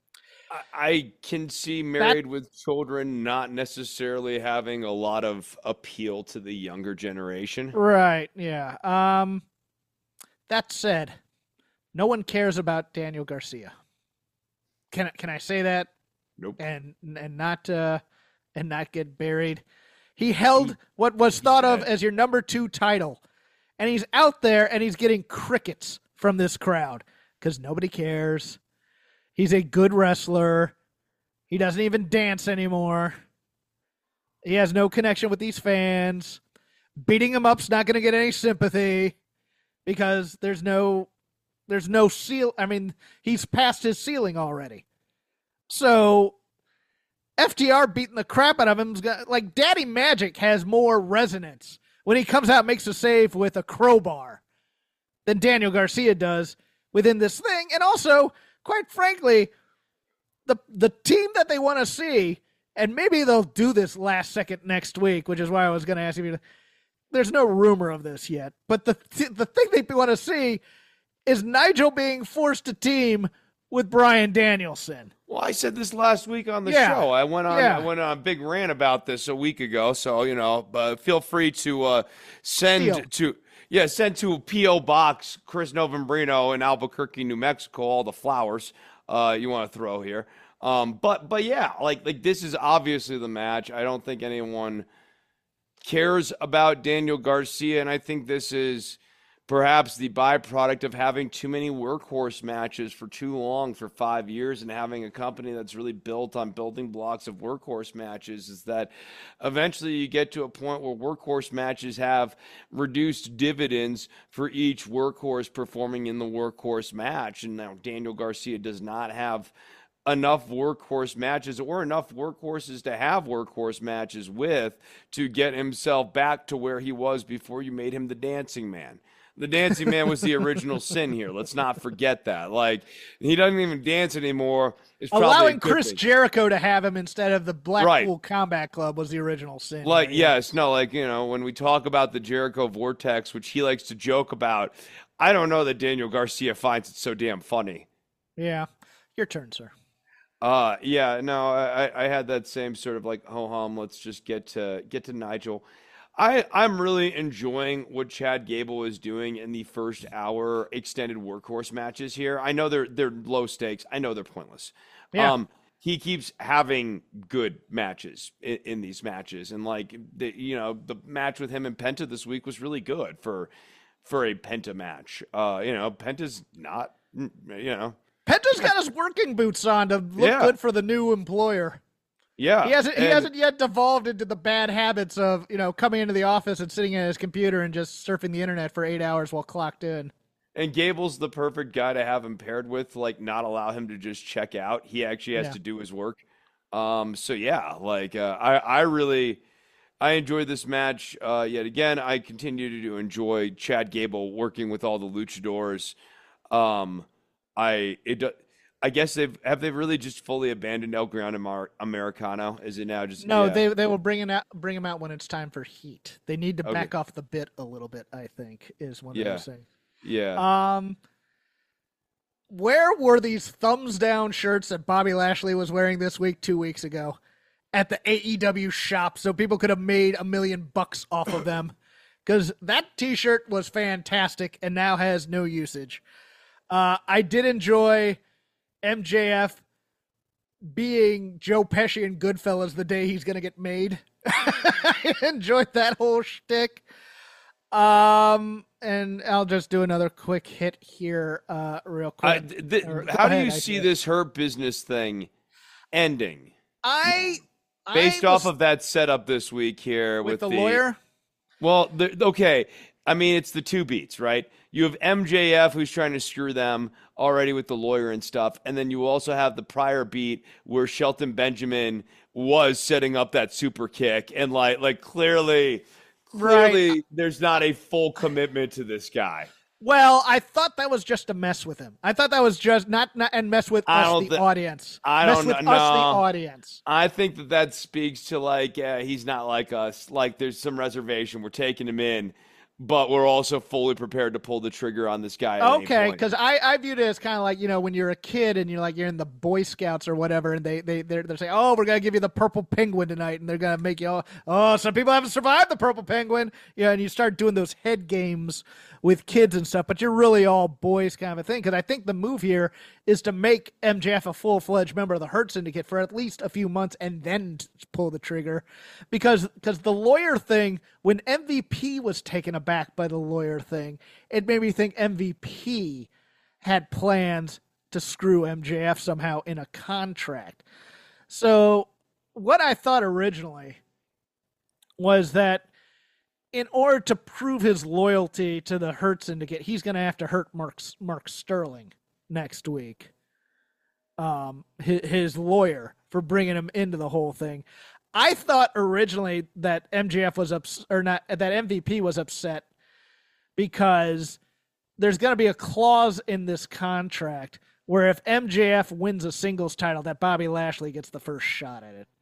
I can see Married that, with Children not necessarily having a lot of appeal to the younger generation. Right, yeah. Um, that said, no one cares about Daniel Garcia. Can can I say that? Nope. And and not uh, and not get buried. He held what was thought of as your number two title, and he's out there and he's getting crickets from this crowd because nobody cares. He's a good wrestler. He doesn't even dance anymore. He has no connection with these fans. Beating him up's not going to get any sympathy because there's no there's no seal. I mean, he's past his ceiling already. So F T R beating the crap out of him, like Daddy Magic has more resonance when he comes out and makes a save with a crowbar than Daniel Garcia does within this thing. And also, quite frankly, the the team that they want to see, and maybe they'll do this last second next week, which is why I was going to ask you. There's no rumor of this yet, but the the thing they want to see is Nigel being forced to team with Bryan Danielson. Well, I said this last week on the yeah. show. I went on yeah. I went on a big rant about this a week ago, so you know, uh, feel free to uh, send Steal. to yeah, send to P O Box Chris Novembrino in Albuquerque, New Mexico, all the flowers uh, you want to throw here. Um, but but yeah, like like this is obviously the match. I don't think anyone cares about Daniel Garcia, and I think this is perhaps the byproduct of having too many workhorse matches for too long, for five years, and having a company that's really built on building blocks of workhorse matches, is that eventually you get to a point where workhorse matches have reduced dividends for each workhorse performing in the workhorse match. And now Daniel Garcia does not have enough workhorse matches or enough workhorses to have workhorse matches with to get himself back to where he was before you made him the dancing man. The dancing man was the original sin here. Let's not forget that. Like, he doesn't even dance anymore. It's allowing Chris thing. Jericho to have him instead of the Blackpool right. Combat Club was the original sin. Like, right? yes, no, like, you know, when we talk about the Jericho Vortex, which he likes to joke about, I don't know that Daniel Garcia finds it so damn funny. Yeah. Your turn, sir. Uh, yeah, no, I, I had that same sort of like, ho hum, let's just get to get to Nigel. I, I'm really enjoying what Chad Gable is doing in the first hour extended workhorse matches here. I know they're they're low stakes. I know they're pointless. Yeah. Um, he keeps having good matches in, in these matches, and like the, you know, the match with him and Penta this week was really good for for a Penta match. Uh, you know, Penta's not, you know, Penta's got his working boots on to look Yeah. good for the new employer. Yeah, He hasn't. He and- hasn't yet devolved into the bad habits of, you know, coming into the office and sitting at his computer and just surfing the internet for eight hours while clocked in. And Gable's the perfect guy to have him paired with, like not allow him to just check out. He actually has Yeah. to do his work. Um, so yeah, like uh, I, I really, I enjoyed this match. Uh, yet again, I continue to enjoy Chad Gable working with all the luchadors. Um, I it. do- I guess they've have they really just fully abandoned El Gran Amar- Americano? Is it now just No, yeah. they they will bring it out bring him out when it's time for heat. They need to Okay. back off the bit a little bit, I think, is one of Yeah. those things. yeah. Um, where were these thumbs down shirts that Bobby Lashley was wearing this week, two weeks ago, at the A E W shop, so people could have made a million bucks off of them? Because that T-shirt was fantastic and now has no usage. Uh, I did enjoy M J F being Joe Pesci in Goodfellas the day he's going to get made. I enjoyed that whole shtick. Um, and I'll just do another quick hit here, uh, real I, quick. th- th- Or- go how do ahead, you I see guess. this Hurt Business thing ending? I Based I off was- of that setup this week here with, with, the, lawyer. Well, the, okay, I mean, it's the two beats, right? You have M J F who's trying to screw them already with the lawyer and stuff. And then you also have the prior beat where Shelton Benjamin was setting up that super kick. And like, like clearly, clearly Right. there's not a full commitment to this guy. Well, I thought that was just to mess with him. I thought that was just not, not and mess with I us, don't the thi- audience. I mess don't with know. us, the No. audience. I think that that speaks to like, uh, he's not like us. Like there's some reservation. We're taking him in, but we're also fully prepared to pull the trigger on this guy. At any Okay, point. because I, I viewed it as kind of like, you know, when you're a kid and you're like you're in the Boy Scouts or whatever, and they they they're, they're saying, oh, we're gonna give you the purple penguin tonight, and they're gonna make you all, oh, some people haven't survived the purple penguin, yeah, and you start doing those head games with kids and stuff, but you're really all boys kind of a thing. Because I think the move here is to make M J F a full fledged member of the Hurt Syndicate for at least a few months and then pull the trigger, because because the lawyer thing, when M V P was taken aback by the lawyer thing, it made me think M V P had plans to screw M J F somehow in a contract. So what I thought originally was that in order to prove his loyalty to the Hurt Syndicate, he's going to have to hurt Mark, Mark Sterling next week. Um, his, his lawyer, for bringing him into the whole thing. I thought originally that M J F was ups or not, that M V P was upset because there's going to be a clause in this contract where if M J F wins a singles title, that Bobby Lashley gets the first shot at it.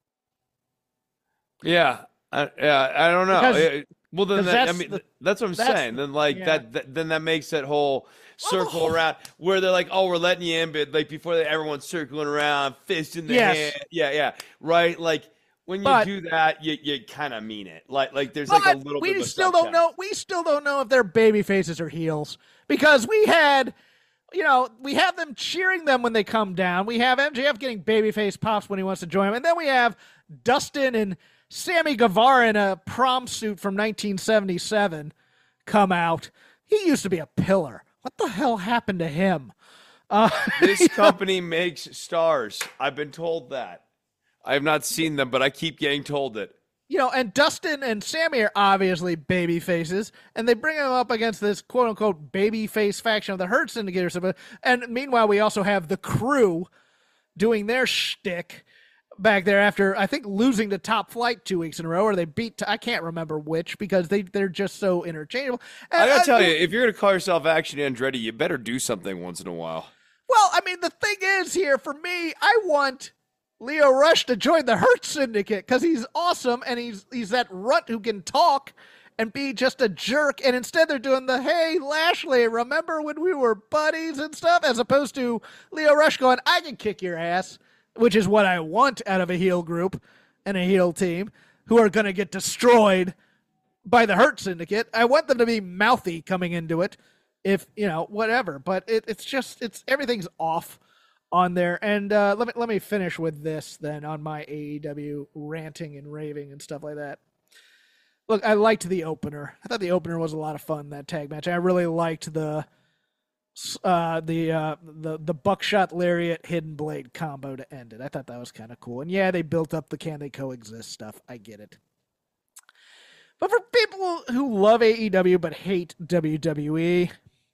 Yeah, I, yeah, I don't know. Because- Eh, well, then that, I that's mean, the- that's what I'm that's saying. the- Then like yeah. that, that, then that makes that whole Well, the circle whole- around where they're like, oh, we're letting you in, but like before that, everyone's circling around, fist in the Yes. hand. Yeah, yeah, right. Like when you But- do that, you you kind of mean it. Like like there's like a But little we bit of a still don't subtext. know. We still don't know if they're baby faces or heels, because we had, you know, we have them cheering them when they come down. We have M J F getting babyface pops when he wants to join them, and then we have Dustin and Sammy Guevara in a prom suit from nineteen seventy-seven come out. He used to be a pillar. What the hell happened to him? Uh, This company makes stars. I've been told that. I have not seen them, but I keep getting told it. You know, and Dustin and Sammy are obviously baby faces, and they bring them up against this quote unquote baby face faction of the Hurt Syndicate or something. And meanwhile, we also have the Crew doing their shtick back there after, I think, losing to Top Flight two weeks in a row, or they beat, I can't remember which, because they, they're just so interchangeable. And I gotta tell you, if you're gonna call yourself Action Andretti, you better do something once in a while. Well, I mean, the thing is here, for me, I want Leo Rush to join the Hurt Syndicate because he's awesome and he's he's that runt who can talk and be just a jerk. And instead they're doing the, hey, Lashley, remember when we were buddies and stuff? As opposed to Leo Rush going, I can kick your ass, which is what I want out of a heel group and a heel team who are going to get destroyed by the Hurt Syndicate. I want them to be mouthy coming into it, if, you know, whatever. But it, it's just, it's everything's off on there. And uh, let me let me finish with this then on my A E W ranting and raving and stuff like that. Look, I liked the opener. I thought the opener was a lot of fun, that tag match. I really liked the uh, the uh, the the buckshot lariat hidden blade combo to end it. I thought that was kind of cool. And yeah, they built up the can they coexist stuff. I get it. But for people who love A E W but hate W W E,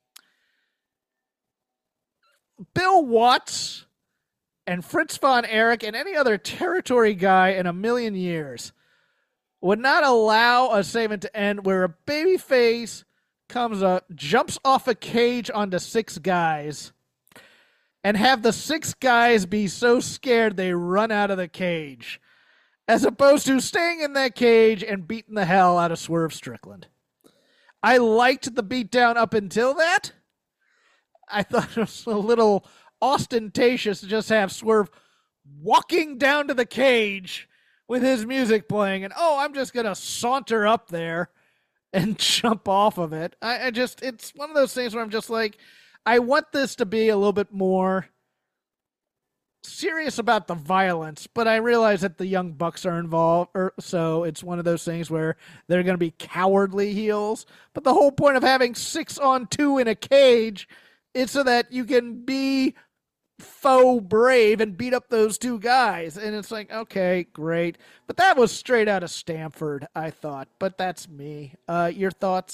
Bill Watts and Fritz von Erich and any other territory guy in a million years would not allow a segment to end where a babyface comes up, jumps off a cage onto six guys, and have the six guys be so scared they run out of the cage, as opposed to staying in that cage and beating the hell out of Swerve Strickland. I liked the beatdown up until that. I thought it was a little ostentatious to just have Swerve walking down to the cage with his music playing and, oh, I'm just going to saunter up there and jump off of it. I, I just, it's one of those things where I'm just like, I want this to be a little bit more serious about the violence, but I realize that the Young Bucks are involved, or, so it's one of those things where they're going to be cowardly heels. But the whole point of having six on two in a cage is so that you can be faux brave and beat up those two guys. And it's like, okay, great. But that was straight out of Stanford, I thought. But that's me. Uh, your thoughts?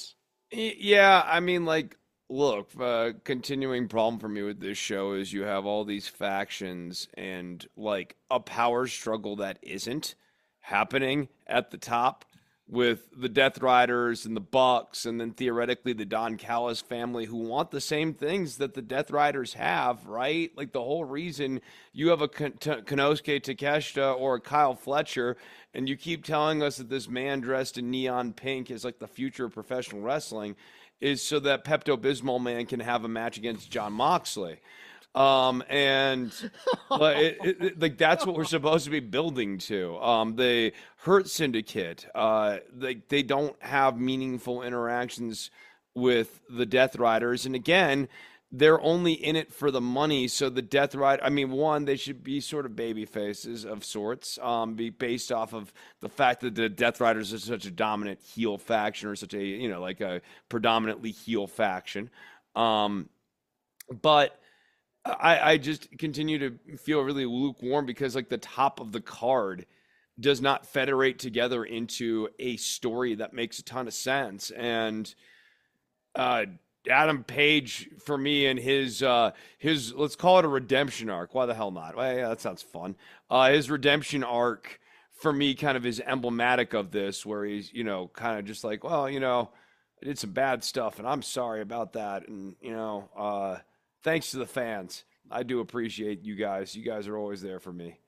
Yeah, I mean, like, look, uh, continuing problem for me with this show is you have all these factions and like a power struggle that isn't happening at the top with the Death Riders and the Bucks, and then theoretically the Don Callis family who want the same things that the Death Riders have, right? Like the whole reason you have a Konosuke Takeshita or a Kyle Fletcher, and you keep telling us that this man dressed in neon pink is like the future of professional wrestling, is so that Pepto-Bismol man can have a match against Jon Moxley. Um, and like, it, it, like that's what we're supposed to be building to. Um, the Hurt Syndicate, uh, they, they don't have meaningful interactions with the Death Riders. And again, they're only in it for the money. So the Death Rider, I mean, one, they should be sort of baby faces of sorts, um, be based off of the fact that the Death Riders are such a dominant heel faction, or such a, you know, like a predominantly heel faction. Um, but I, I just continue to feel really lukewarm because like the top of the card does not federate together into a story that makes a ton of sense. And uh, Adam Page, for me, and his, uh, his, let's call it a redemption arc. Why the hell not? Well, yeah, that sounds fun. Uh, his redemption arc for me kind of is emblematic of this, where he's, you know, kind of just like, well, you know, I did some bad stuff and I'm sorry about that. And, you know, uh, thanks to the fans. I do appreciate you guys. You guys are always there for me.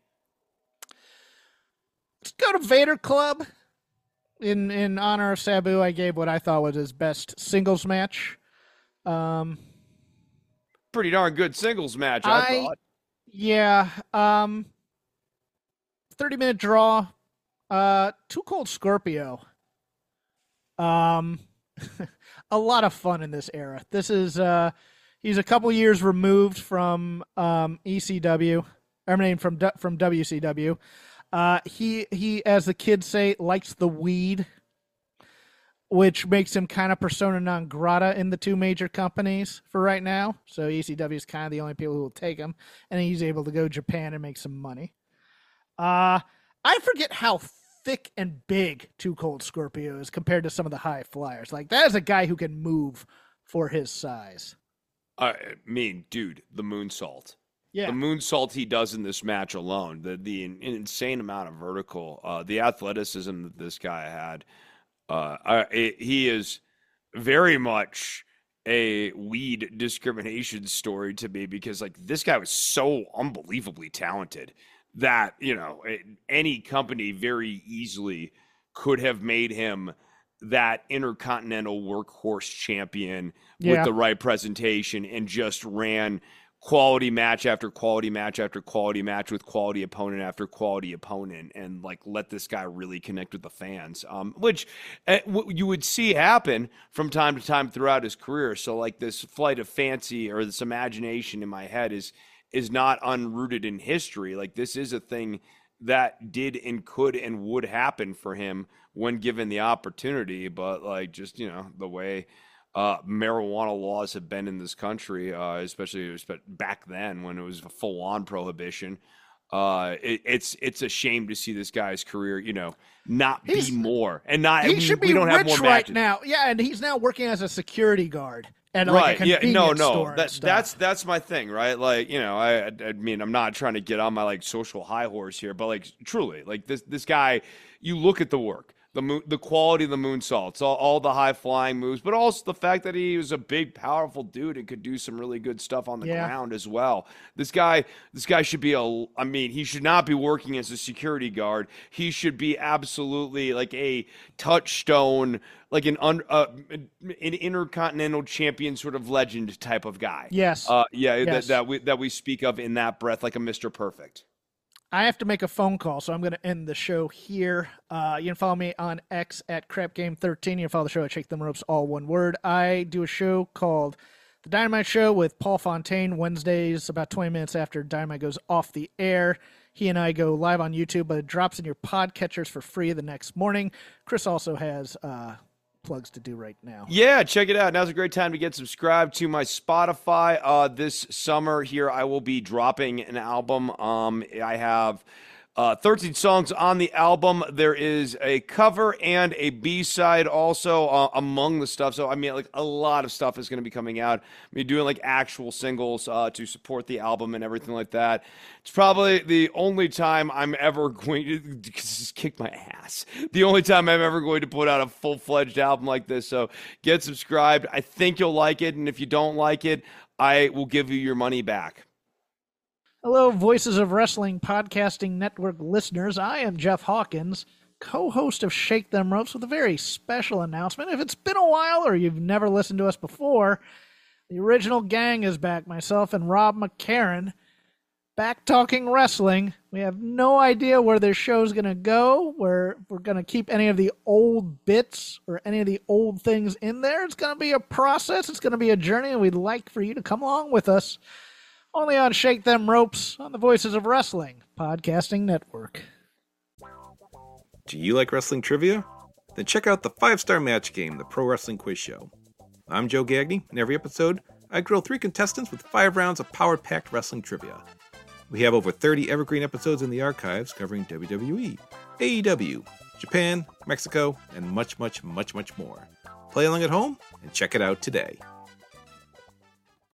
Let's go to Vader Club. In in honor of Sabu, I gave what I thought was his best singles match. Um, Pretty darn good singles match, I, I thought. Yeah. Um, thirty-minute draw. Uh, Too Cold Scorpio. Um, a lot of fun in this era. This is... Uh, He's a couple years removed from um, E C W, I mean from from W C W. Uh, he he, as the kids say, likes the weed, which makes him kind of persona non grata in the two major companies for right now. So E C W is kind of the only people who will take him, and he's able to go to Japan and make some money. Uh, I forget how thick and big Too Cold Scorpio is compared to some of the high flyers. Like, that is a guy who can move for his size. I mean, dude, the moonsault. Yeah. The moonsault he does in this match alone, the the an insane amount of vertical, uh, the athleticism that this guy had. Uh, I, it, he is very much a weed discrimination story to me, because like this guy was so unbelievably talented that, you know, any company very easily could have made him that intercontinental workhorse champion yeah. with the right presentation, and just ran quality match after quality match after quality match with quality opponent after quality opponent, and like let this guy really connect with the fans, um, which uh, w- you would see happen from time to time throughout his career. So like this flight of fancy or this imagination in my head is is not unrooted in history. Like this is a thing that did and could and would happen for him when given the opportunity. But like, just, you know, the way uh, marijuana laws have been in this country, uh, especially back then when it was a full on prohibition, uh, it, it's, it's a shame to see this guy's career, you know, not he's, be more and not, he we, should be we don't rich have more right matches. now. Yeah. And he's now working as a security guard. And right, like a yeah, no, no, store that, that's that's my thing, right? Like, you know, I, I mean, I'm not trying to get on my like social high horse here, but like, truly, like this this guy, you look at the work, the moon, the quality of the moonsaults, all, all the high flying moves, but also the fact that he was a big, powerful dude and could do some really good stuff on the yeah. ground as well. This guy, this guy should be a, I mean, he should not be working as a security guard. He should be absolutely like a touchstone, like an un, uh, an intercontinental champion sort of legend type of guy. Yes. Uh, yeah, yes. That, that we that we speak of in that breath, like a Mister Perfect. I have to make a phone call, so I'm going to end the show here. Uh, you can follow me on X at crap game thirteen. You can follow the show at Shake Them Ropes, all one word. I do a show called The Dynamite Show with Paul Fontaine, Wednesdays, about twenty minutes after Dynamite goes off the air. He and I go live on YouTube, but it drops in your podcatchers for free the next morning. Chris also has uh, plugs to do right now. Yeah, check it out. Now's a great time to get subscribed to my Spotify. Uh, this summer here, I will be dropping an album. Um, I have Uh, thirteen songs on the album. There is a cover and a B-side also uh, among the stuff. So, I mean, like a lot of stuff is going to be coming out. I mean, doing like actual singles uh, to support the album and everything like that. It's probably the only time I'm ever going to just kick my ass. The only time I'm ever going to put out a full-fledged album like this. So get subscribed. I think you'll like it. And if you don't like it, I will give you your money back. Hello, Voices of Wrestling Podcasting Network listeners. I am Jeff Hawkins, co-host of Shake Them Ropes, with a very special announcement. If it's been a while or you've never listened to us before, the original gang is back. Myself and Rob McCarran, back talking wrestling. We have no idea where this show's going to go, where we're going to keep any of the old bits or any of the old things in there. It's going to be a process. It's going to be a journey, and we'd like for you to come along with us. Only on Shake Them Ropes on the Voices of Wrestling Podcasting Network. Do you like wrestling trivia? Then check out the five-star match game, the Pro Wrestling Quiz Show. I'm Joe Gagney, and every episode, I grill three contestants with five rounds of power-packed wrestling trivia. We have over thirty evergreen episodes in the archives covering W W E, A E W, Japan, Mexico, and much, much, much, much more. Play along at home and check it out today.